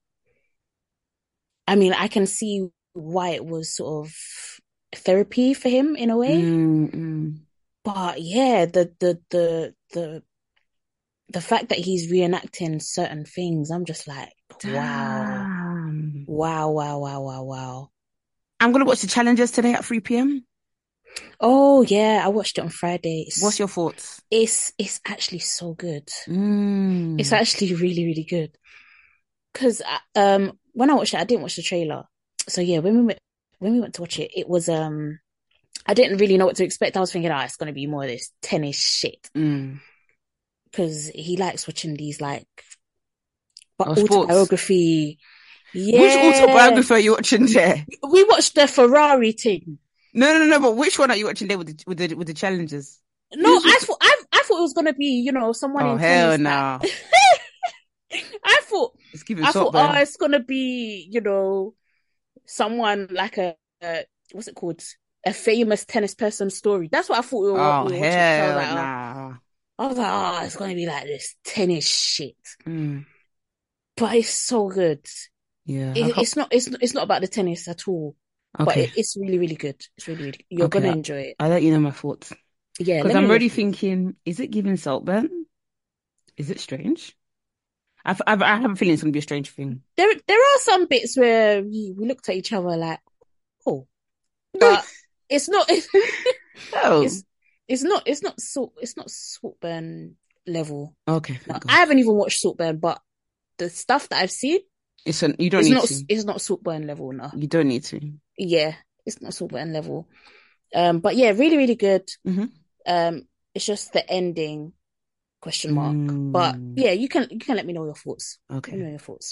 I mean, I can see why it was sort of therapy for him in a way. Mm-mm. But yeah, the the the the the fact that he's reenacting certain things, I'm just like, wow. Damn. Wow, wow, wow, wow, wow. I'm gonna watch the challenges today at three p m. Oh yeah, I watched it on Friday. What's It's your thoughts? it's it's actually so good. It's Mm. actually really, really good. Because um when I watched it, I didn't watch the trailer. So yeah, when we went when we went to watch it, it was um I didn't really know what to expect. I was thinking, oh, it's gonna be more of this tennis shit. Mm. Because he likes watching these like but Oh, sports. autobiography. Which Yeah. autobiography are you watching there? We watched the Ferrari thing. No, no, no, no, but which one are you watching there with the with the with the challenges? No, Who's I auto- thought I, I thought it was gonna be, you know, someone Oh in hell tennis that no. I thought It's giving I thought, oh, Saltburn. it's gonna be, you know, someone like a, a what's it called? A famous tennis person story. That's what I thought we were Oh we were watching. So I was hell like, oh, nah. I was like, oh, it's gonna be like this tennis shit. Mm. But it's so good. Yeah. I It, hope. it's not it's it's not about the tennis at all. But Okay. it, it's really, really good. It's really, really you're Okay. gonna I- enjoy it. I'll let you know my thoughts. Yeah, Because let me I'm know your already thoughts. thinking, is it giving Saltburn? Is it strange? I've, I've, I have a feeling it's going to be a strange thing. There there are some bits where we, we looked at each other like, oh, but it's not Oh, it's it's not it's not salt it's not Saltburn level. okay. No, Thank I God. haven't even watched Saltburn, but the stuff that I've seen, It's an, you don't it's need not to. it's not Saltburn level. No, You don't need to. yeah, it's not Saltburn level. Um, but yeah, really, really good. Mm-hmm. Um, it's just the ending question mark. But Mm, yeah, you can you can let me know your thoughts. Let me okay. know your thoughts.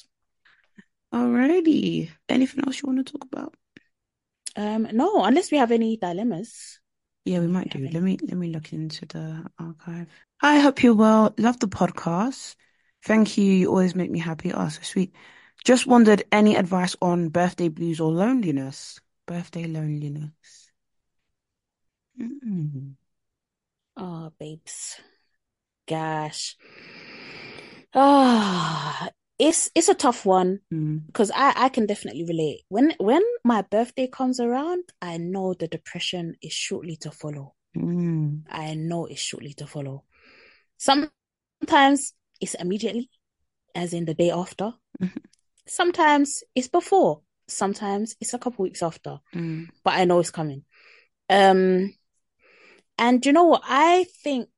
Alrighty. Anything else you want to talk about? Um, no, unless we have any dilemmas. Yeah, we If might we have do. any. Let me let me look into the archive. I hope you're well. Love the podcast. Thank you. You always make me happy. Oh, so sweet. Just wondered any advice on birthday blues or loneliness? Birthday loneliness. Mm. Oh, babes. Gosh. Ah, it's it's a tough one Mm. because I I can definitely relate. When when my birthday comes around, I know the depression is shortly to follow. Mm. I know it's shortly to follow. Sometimes it's immediately, as in the day after. Mhm. Sometimes it's before. Sometimes it's a couple weeks after. Mm. But I know it's coming. Um, and you know what? I think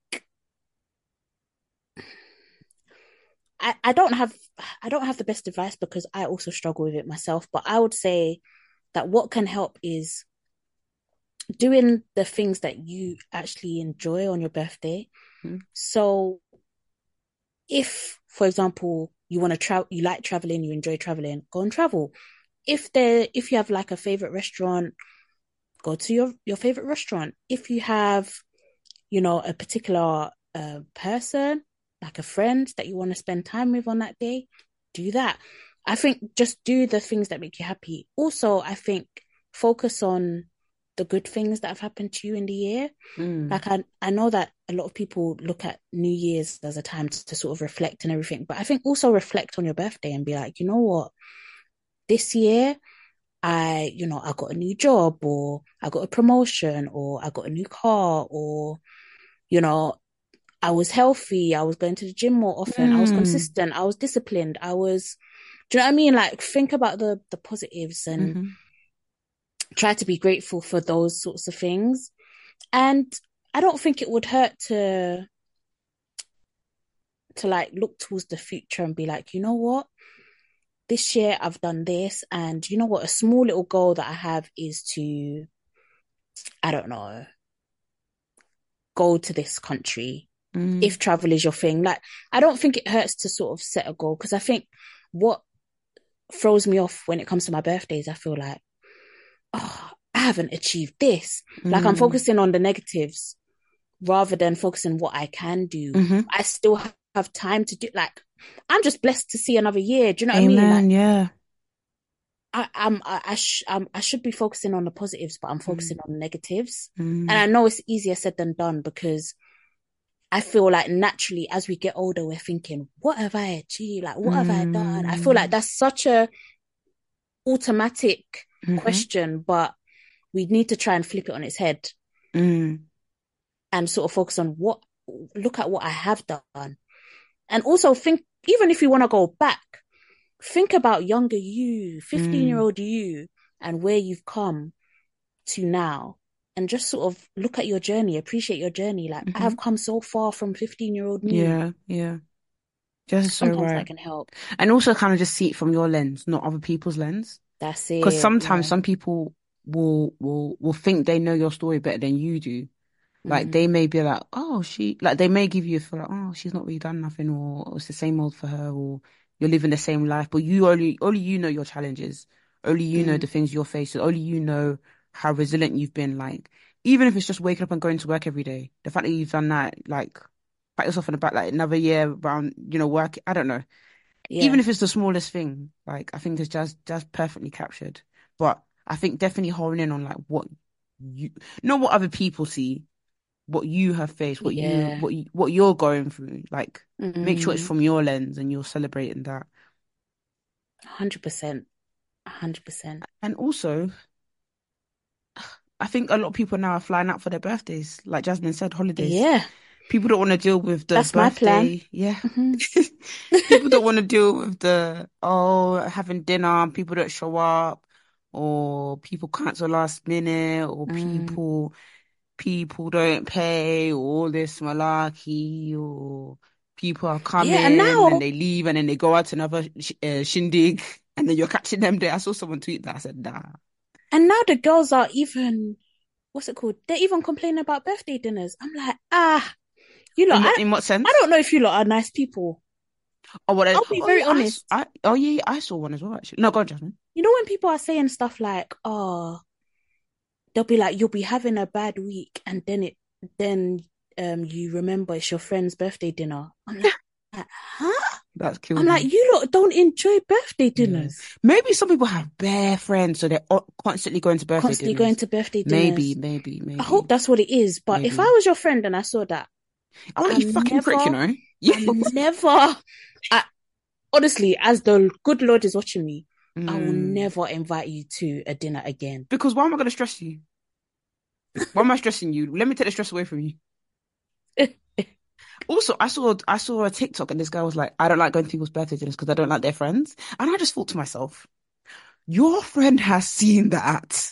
I, I don't have I don't have the best advice because I also struggle with it myself. But I would say that what can help is doing the things that you actually enjoy on your birthday. Mm. So if, for example, you want to travel, you like traveling, you enjoy traveling, go and travel. If there, if you have like a favorite restaurant, go to your your favorite restaurant. If you have, you know, a particular uh, person, like a friend that you want to spend time with on that day, do that. I think just do the things that make you happy. Also, I think focus on the good things that have happened to you in the year. Mm. Like I, I know that a lot of people look at New Year's as a time to, to sort of reflect and everything, but I think also reflect on your birthday and be like, you know what, this year I, you know, I got a new job, or I got a promotion, or I got a new car, or, you know, I was healthy, I was going to the gym more often, I was Mm. consistent, I was disciplined, I was, do you know what I mean? Like, think about the the positives and Mm-hmm. try to be grateful for those sorts of things. And I don't think it would hurt to to like look towards the future and be like, you know what? This year I've done this, and you know what? A small little goal that I have is to, I don't know, go to this country. Mm. If travel is your thing, like, I don't think it hurts to sort of set a goal, because I think what throws me off when it comes to my birthdays, I feel like, oh, I haven't achieved this. Mm. Like, I'm focusing on the negatives rather than focusing what I can do. Mm-hmm. I still have time to do, like, I'm just blessed to see another year. Do you know what Amen, I mean? Like, yeah. I, I'm, I, I, sh- I'm, I should be focusing on the positives, but I'm focusing Mm. on the negatives. Mm. And I know it's easier said than done, because I feel like naturally as we get older, we're thinking, what have I achieved? Like, what have I done? I feel like that's such a automatic Mm-hmm. question, but we need to try and flip it on its head Mm. and sort of focus on what, look at what I have done. And also think, even if you want to go back, think about younger you, fifteen year old you, and where you've come to now. And just sort of look at your journey, appreciate your journey. Like, Mm-hmm. I have come so far from fifteen year old me. Yeah, yeah. Just so Sometimes right. that can help. And also kind of just see it from your lens, not other people's lens. That's it. Because sometimes yeah. some people will will will think they know your story better than you do. Like Mm. they may be like, oh, she like they may give you a feel like, oh, she's not really done nothing, or it's the same old for her, or you're living the same life. But you only only you know your challenges. Only you know Mm. the things you're facing. Only you know how resilient you've been. Like, even if it's just waking up and going to work every day, the fact that you've done that, like, pat yourself on the back, like another year around, you know, work. I don't know. Yeah. Even if it's the smallest thing, like, I think it's just just perfectly captured. But I think definitely honing in on like what you, not what other people see, what you have faced, what you Yeah. what you, what you're going through. Like, make sure it's Mm. from your lens and you're celebrating that. one hundred percent. one hundred percent. And also, I think a lot of people now are flying out for their birthdays. Like Jasmine said, holidays. Yeah. People don't want to deal with the That's my plan. birthday. Yeah. Mhm. People don't want to deal with the, oh, having dinner, people don't show up, or people cancel last minute, or Mm. people people don't pay, or all this malarkey, or people are coming Yeah, and now, and they leave and then they go out to another sh- uh, shindig and then you're catching them there. I saw someone tweet that. I said, nah. and now the girls are even, what's it called? They're even complaining about birthday dinners. I'm like, ah, you lot, In what, I, in what sense? I don't know if you lot are nice people. Oh, what? I, I'll be oh, very yeah, I, honest. I, oh, yeah, yeah, I saw one as well, actually. No, go on, Jasmine. You know, when people are saying stuff like, oh, they'll be like, you'll be having a bad week, and then it, then um, you remember it's your friend's birthday dinner. I'm like, huh? That's killed I'm me. like, you lot don't enjoy birthday dinners. Maybe some people have bare friends, so they're o- constantly going to birthday Constantly dinners. going to birthday dinners. Maybe, maybe, maybe. I hope that's what it is. But if Maybe. I was your friend and I saw that, Oh, I'm you fucking prick, you never, know? Yeah. I'm never, I, honestly, as the good Lord is watching me, I will Mm. never invite you to a dinner again. Because why am I going to stress you? Why am I stressing you? Let me take the stress away from you. Also, I saw I saw a TikTok and this guy was like, I don't like going to people's birthday dinners because I don't like their friends. And I just thought to myself, your friend has seen that.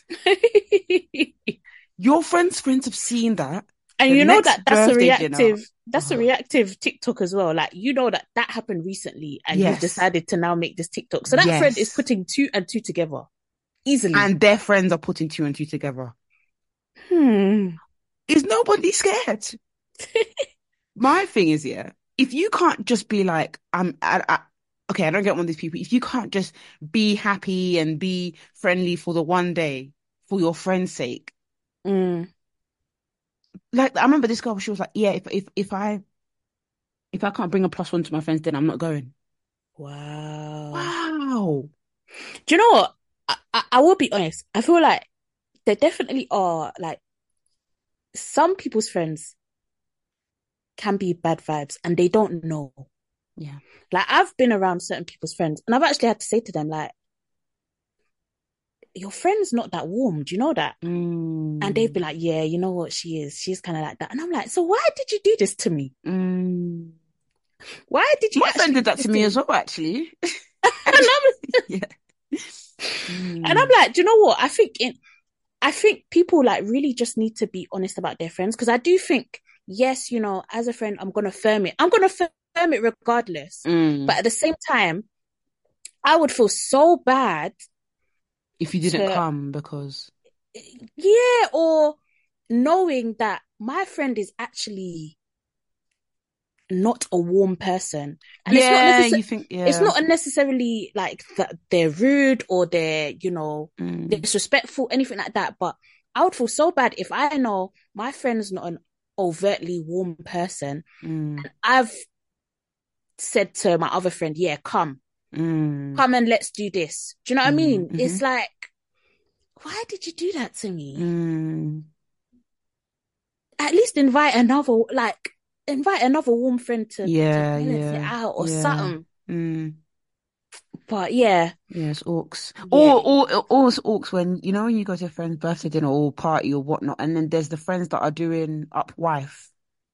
Your friend's friends have seen that. And The you know next that that's a birthday reactive, dinner. that's a Oh. reactive TikTok as well. Like, you know that that happened recently and Yes. you've decided to now make this TikTok. So that friend is Yes. putting two and two together easily. And their friends are putting two and two together. Hmm. Is nobody scared? My thing is, yeah, if you can't just be like, I'm, I, I, okay, I don't get one of these people. If you can't just be happy and be friendly for the one day for your friend's sake, Mm. like I remember this girl, she was like, yeah, if if if I if I can't bring a plus one to my friends, then I'm not going. Wow. Wow. Do you know what? I, I, I will be honest. I feel like there definitely are like some people's friends can be bad vibes and they don't know. Yeah. Like I've been around certain people's friends and I've actually had to say to them, like, your friend's not that warm. Do you know that? Mm. And they've been like, yeah, you know what? She is. She's kind of like that. And I'm like, so why did you do this to me? Mm. Why did you? My friend did that to me as well, actually. and, I'm, yeah. Mm. and I'm like, do you know what? I think in, I think people like really just need to be honest about their friends. Because I do think, yes, you know, as a friend, I'm going to firm it. I'm going to firm it regardless. Mm. But at the same time, I would feel so bad if you didn't to, come because... Yeah, or knowing that my friend is actually not a warm person. And yeah, it's not necess- you think, yeah. It's not necessarily like that they're rude or they're, you know, mm. disrespectful, anything like that. But I would feel so bad if I know my friend's not an overtly warm person. Mm. And I've said to my other friend, yeah, come. Mm. Come and let's do this. Do you know what mm. I mean? Mm-hmm. It's like, why did you do that to me? Mm. At least invite another, like, invite another warm friend to, yeah, to balance yeah, it out or yeah. something. Mm. But yeah. Yeah, it's orcs. Yeah. Or, or, or it's orcs when, you know, when you go to a friend's birthday dinner or party or whatnot, and then there's the friends that are doing up wife.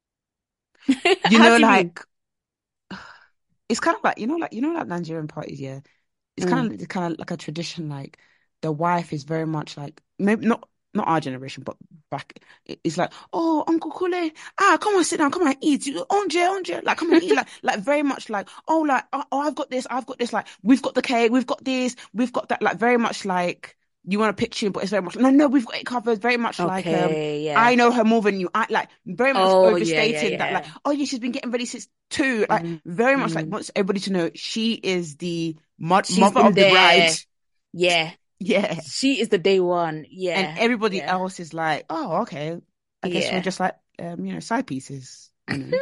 You know, you like, mean? it's kind of like, you know, like, you know, like Nigerian parties, yeah. It's mm. kind of, it's kind of like a tradition, like, the wife is very much like, maybe not not our generation, but back, it's like, oh, Uncle Kule, ah, come on, sit down, come on, eat, onje, onje, like, come on, eat, like, like very much like, oh, like, oh, I've got this, I've got this, like, we've got the cake, we've got this, we've got that, like, very much like, you want a picture, but it's very much, no, no, we've got it covered, very much okay, like, um, yeah. I know her more than you, I, like, very much oh, overstating yeah, yeah, yeah. that, like, oh, yeah, she's been getting ready since two, like, mm. very much mm. like, wants everybody to know she is the mo- mother of there. the bride. Yeah. Yeah. She is the day one. Yeah. And everybody yeah. else is like, oh, okay. I guess yeah. we're just like, um, you know, side pieces. You know,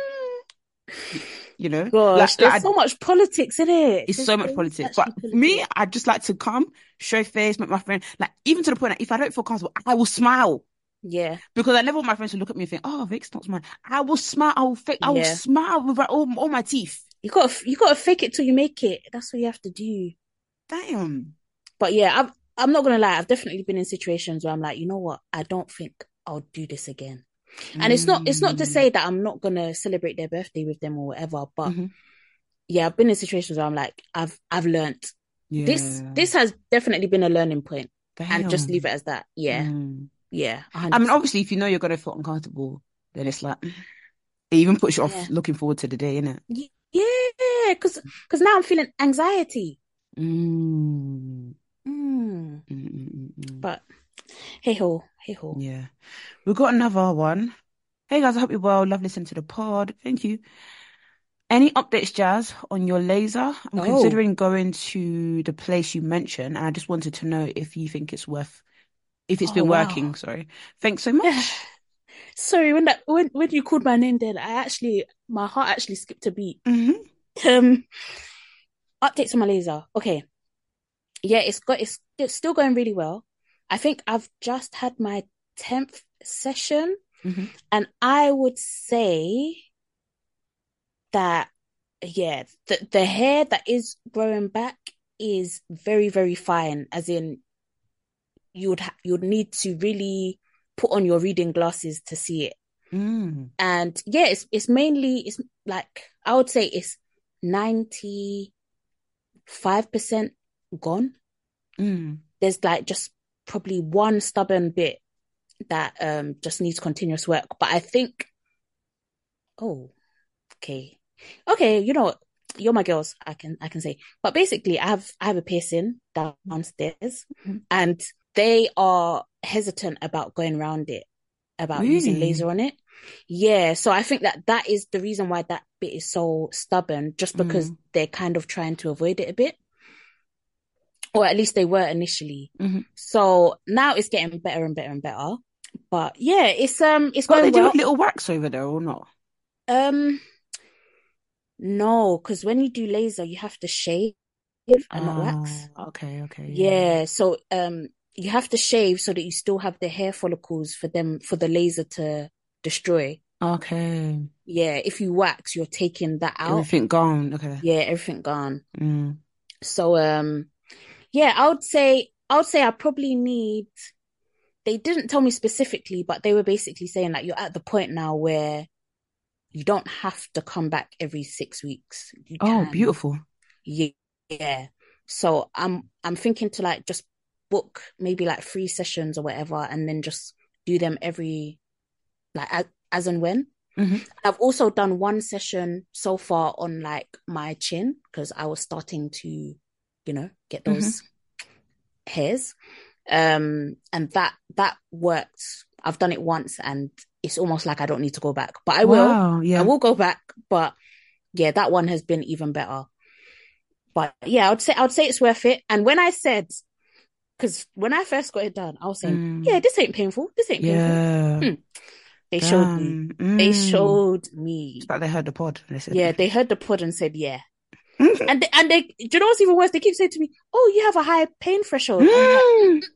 you know? Gosh, like, there's like, so much politics in it. It's there's so much politics. But politics. Me, I just like to come, show face, make my friend, like, even to the point that if I don't feel comfortable, I will smile. Yeah. Because I never want my friends to look at me and think, oh, Vic's not smiling. I will smile. I will fake, I will yeah. smile with all, all my teeth. You gotta, you gotta fake it till you make it. That's what you have to do. Damn. But yeah, I've, I'm not gonna lie, I've definitely been in situations where I'm like, you know what, I don't think I'll do this again. And mm. it's not it's not to say that I'm not gonna celebrate their birthday with them or whatever, but mm-hmm. yeah, I've been in situations where I'm like, I've I've learned. Yeah. This this has definitely been a learning point. Damn. And just leave it as that. Yeah. Mm. Yeah. one hundred percent. I mean, obviously if you know you're gonna feel uncomfortable, then it's like it even puts you off yeah. looking forward to the day, innit? Yeah, because because now I'm feeling anxiety. Mm. Mm. Mm-mm-mm. But hey ho, hey ho. Yeah. We've got another one. Hey guys, I hope you're well. Love listening to the pod. Thank you. Any updates, Jazz, on your laser? I'm oh. considering going to the place you mentioned, and I just wanted to know if you think it's worth, if it's oh, been wow. working. Sorry. Thanks so much. Sorry, when that when when you called my name, then I actually my heart actually skipped a beat. Mm-hmm. Um, updates on my laser. Okay. Yeah, it's got it's, it's still going really well. I think I've just had my tenth session, mm-hmm. and I would say that yeah, the the hair that is growing back is very very fine. As in, you'd ha- you'd need to really put on your reading glasses to see it. Mm. And yeah, it's it's mainly it's like I would say it's ninety-five percent gone. Mm. There's like just probably one stubborn bit that um just needs continuous work. But I think, oh, okay, okay, you know what? You're my girls. I can I can say. But basically, I have I have a piercing downstairs, mm-hmm. and they are hesitant about going around it, about really? using laser on it. Yeah, so I think that that is the reason why that bit is so stubborn, just because mm. they're kind of trying to avoid it a bit. Or at least they were initially. Mm-hmm. So now it's getting better and better and better. But yeah, it's um, it's going going they well. do a little wax over there or not? Um, no, because when you do laser, you have to shave. and not wax. Oh, okay, okay, yeah. Yeah, so um, you have to shave so that you still have the hair follicles for them for the laser to destroy. Okay. Yeah, if you wax, you're taking that out. Everything gone. Okay. Yeah, everything gone. Mm. So um, yeah, I would say I would say I probably need. They didn't tell me specifically, but they were basically saying that you're at the point now where you don't have to come back every six weeks. You Oh, can. beautiful. Yeah, yeah. So I'm I'm thinking to like just book maybe like three sessions or whatever, and then just do them every like as, as and when. Mm-hmm. I've also done one session so far on like my chin because I was starting to, you know, get those mm-hmm. hairs. Um, and that that worked. I've done it once, and it's almost like I don't need to go back. But I will. Wow, yeah. I will go back. But yeah, that one has been even better. But yeah, I would say I would say it's worth it. And when I said, because when I first got it done, I was saying, mm. yeah, this ain't painful. This ain't yeah. painful. Hmm. They Damn. showed me. Mm. They showed me. It's like they heard the pod. They said, yeah, they heard the pod and said, yeah. and they, and they, do you know what's even worse? They keep saying to me, "Oh, you have a high pain threshold." Mm. Like,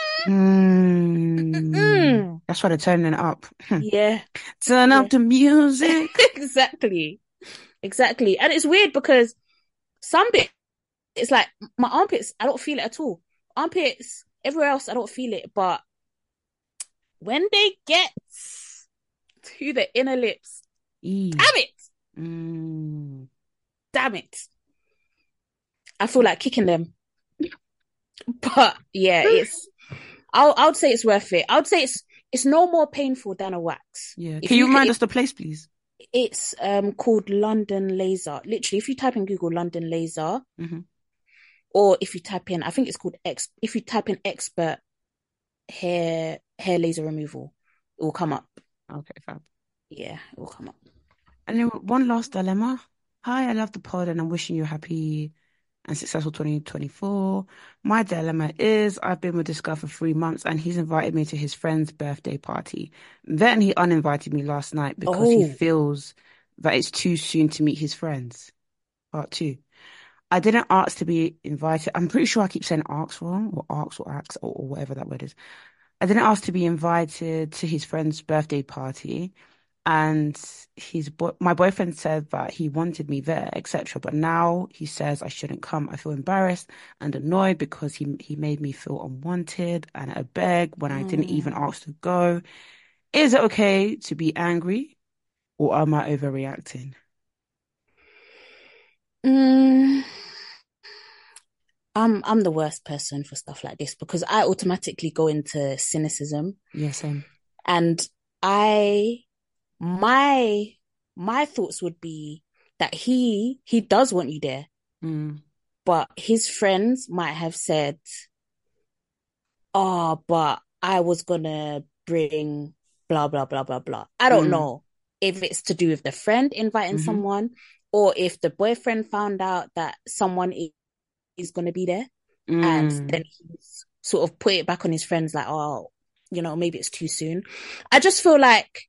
mm. Mm. That's why they're turning it up. Yeah, turn yeah. up the music. exactly, exactly. And it's weird because some bit, it's like my armpits, I don't feel it at all. Armpits, everywhere else, I don't feel it. But when they get to the inner lips, e. damn it, mm. damn it. I feel like kicking them. But yeah, it's I'll I would say it's worth it. I would say it's it's no more painful than a wax. Yeah. If Can you, you remind if, us the place, please? It's um called London Laser. Literally, if you type in Google London Laser, mm-hmm. or if you type in, I think it's called X if you type in expert hair hair laser removal, it will come up. Okay, fab. Yeah, it will come up. And then one last dilemma. Hi, I love the pod and I'm wishing you a happy and successful twenty twenty-four. My dilemma is I've been with this guy for three months and he's invited me to his friend's birthday party. Then he uninvited me last night because oh. he feels that it's too soon to meet his friends. Part two. I didn't ask to be invited. I'm pretty sure I keep saying arcs wrong or arcs or ax or, or whatever that word is. I didn't ask to be invited to his friend's birthday party. And his boy, my boyfriend said that he wanted me there, et cetera. But now he says I shouldn't come. I feel embarrassed and annoyed because he he made me feel unwanted and I beg when I mm. didn't even ask to go. Is it okay to be angry, or am I overreacting? Mm, I'm I'm the worst person for stuff like this because I automatically go into cynicism. Yeah, same. And I. My my thoughts would be that he he does want you there, mm. but his friends might have said, "Oh, but I was gonna bring blah blah blah blah blah." I don't mm. know if it's to do with the friend inviting mm-hmm. someone, or if the boyfriend found out that someone is, is gonna be there, mm. and then he's sort of put it back on his friends, like, "Oh, you know, maybe it's too soon." I just feel like.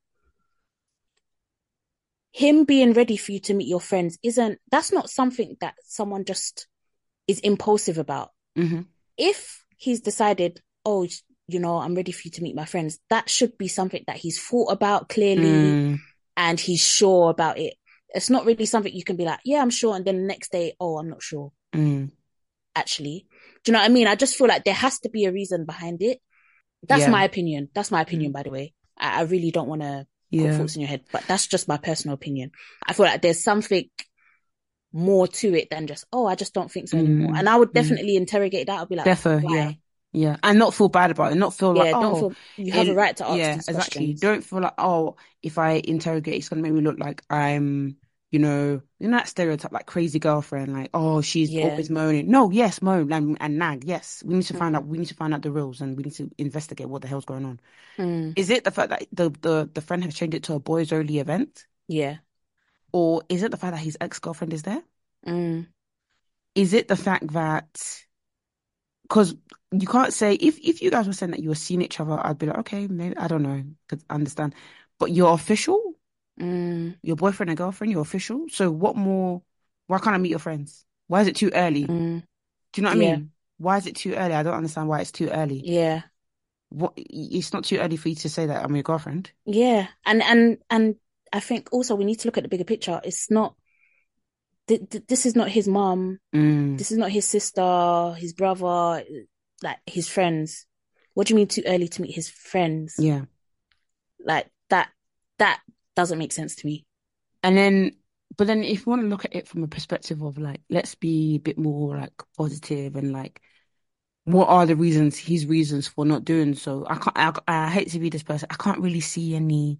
Him being ready for you to meet your friends isn't, that's not something that someone just is impulsive about. Mm-hmm. If he's decided, oh, you know, I'm ready for you to meet my friends, that should be something that he's thought about clearly mm. and he's sure about it. It's not really something you can be like, yeah, I'm sure. And then the next day, oh, I'm not sure. Mm. Actually, do you know what I mean? I just feel like there has to be a reason behind it. That's yeah. my opinion. That's my opinion, mm. by the way. I, I really don't want to Yeah. put thoughts in your head, but that's just my personal opinion. I feel like there's something more to it than just, oh, I just don't think so anymore. Mm. And I would definitely mm. interrogate that. I'll be like, Defo, why? yeah, yeah, and not feel bad about it. Not feel yeah, like, don't oh, feel, you have it, a right to ask yeah, these exactly. questions. Don't feel like, oh, if I interrogate, it's gonna make me look like I'm, you know, you know that stereotype, like crazy girlfriend, like, oh, she's yeah. always moaning. No, yes, moan and, and nag. Yes, we need to find mm. out. We need to find out the rules, and we need to investigate what the hell's going on. Mm. Is it the fact that the, the the friend has changed it to a boys only event? Yeah. Or is it the fact that his ex girlfriend is there? Mm. Is it the fact that, because you can't say, if if you guys were saying that you were seeing each other, I'd be like, okay, maybe, I don't know, because I understand. But you're official. Mm. Your boyfriend and girlfriend, you're official. So what more? Why can't I meet your friends? Why is it too early? Mm. Do you know what Yeah. I mean? Why is it too early? I don't understand why it's too early. Yeah. What? It's not too early for you to say that I'm your girlfriend. Yeah. And, and, and I think also we need to look at the bigger picture. It's not, th- th- this is not his mom. Mm. This is not his sister, his brother, like his friends. What do you mean too early to meet his friends? Yeah. Like that, that doesn't make sense to me. And then, but then if you want to look at it from a perspective of like, let's be a bit more like positive and like, what are the reasons, his reasons for not doing so? I can't, I, I hate to be this person. I can't really see any,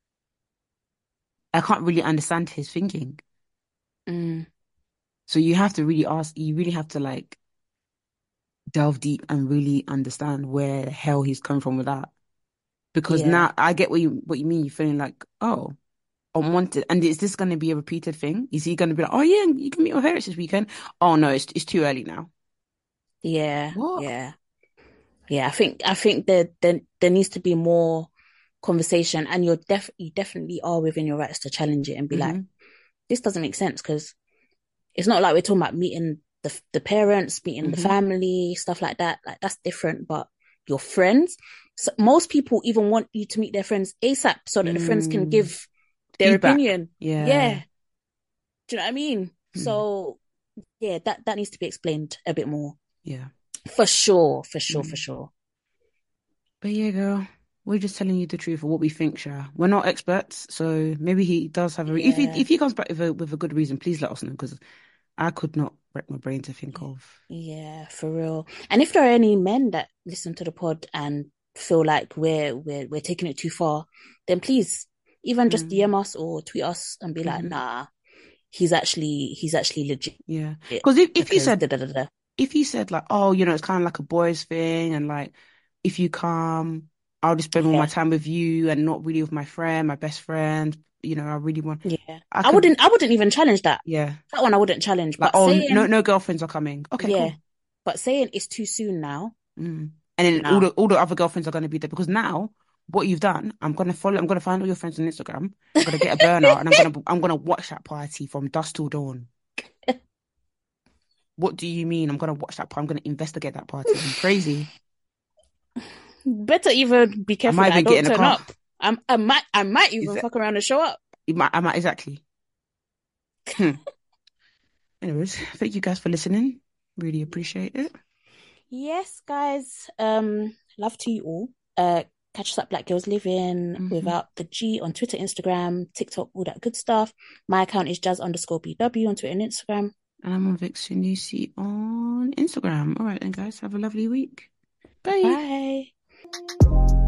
I can't really understand his thinking. Mm. So you have to really ask, you really have to like delve deep and really understand where the hell he's come from with that. Because Yeah. now I get what you, what you mean. You're feeling like, oh, unwanted. And is this going to be a repeated thing? Is he going to be like, oh yeah, you can meet your parents this weekend? Oh no, it's, it's too early now. Yeah. What? Yeah. Yeah. I think, I think that there, there needs to be more conversation, and you're def you definitely are within your rights to challenge it and be Mm-hmm. like, this doesn't make sense, because it's not like we're talking about meeting the the parents, meeting Mm-hmm. the family, stuff like that. Like that's different. But your friends, so most people even want you to meet their friends ASAP so that the friends can Mm. give their Feedback. opinion. Yeah. Yeah. Do you know what I mean? Mm. So yeah, that that needs to be explained a bit more. Yeah. For sure, for sure, Mm. for sure. But yeah, girl, we're just telling you the truth of what we think, Sha. We're not experts, so maybe he does have a re- if he Yeah. if he comes back with a with a good reason, please let us know, because I could not wreck my brain to think of. Yeah, for real. And if there are any men that listen to the pod and feel like we're we're we're taking it too far, then please even just Mm. D M us or tweet us and be like, Mhm. nah, he's actually he's actually legit. Yeah, because if if he Because said da, da, da, da. if he said like, oh, you know, it's kind of like a boys thing, and like if you come, I'll just spend all my Yeah. time with you and not really with my friend, my best friend. You know, I really want. Yeah. I I could- wouldn't I wouldn't even challenge that. Yeah, That one I wouldn't challenge. like But oh, saying no, no girlfriends are coming. Okay, yeah. cool. But saying it's too soon now. Mm. And then Nah. all the all the other girlfriends are going to be there, because now what you've done, I'm going to follow. I'm going to find all your friends on Instagram. I'm going to get a burner and I'm going to I'm going to watch that party from dusk till dawn. What do you mean? I'm going to watch that party. I'm going to investigate that party. I'm crazy. Better even be careful might that I even don't get in the turn car. up. I'm, I might I might even Is it- fuck around and show up. It might, I might exactly. Hmm. Anyways, thank you guys for listening. Really appreciate it. Yes, guys. Um, love to you all. Uh, catch us at Black Girls Living Mhm. without the G on Twitter, Instagram, TikTok, all that good stuff. My account is jazz underscore BW on Twitter and Instagram. And I'm on Vic Sunusi on Instagram. All right then, guys. Have a lovely week. Bye. Bye.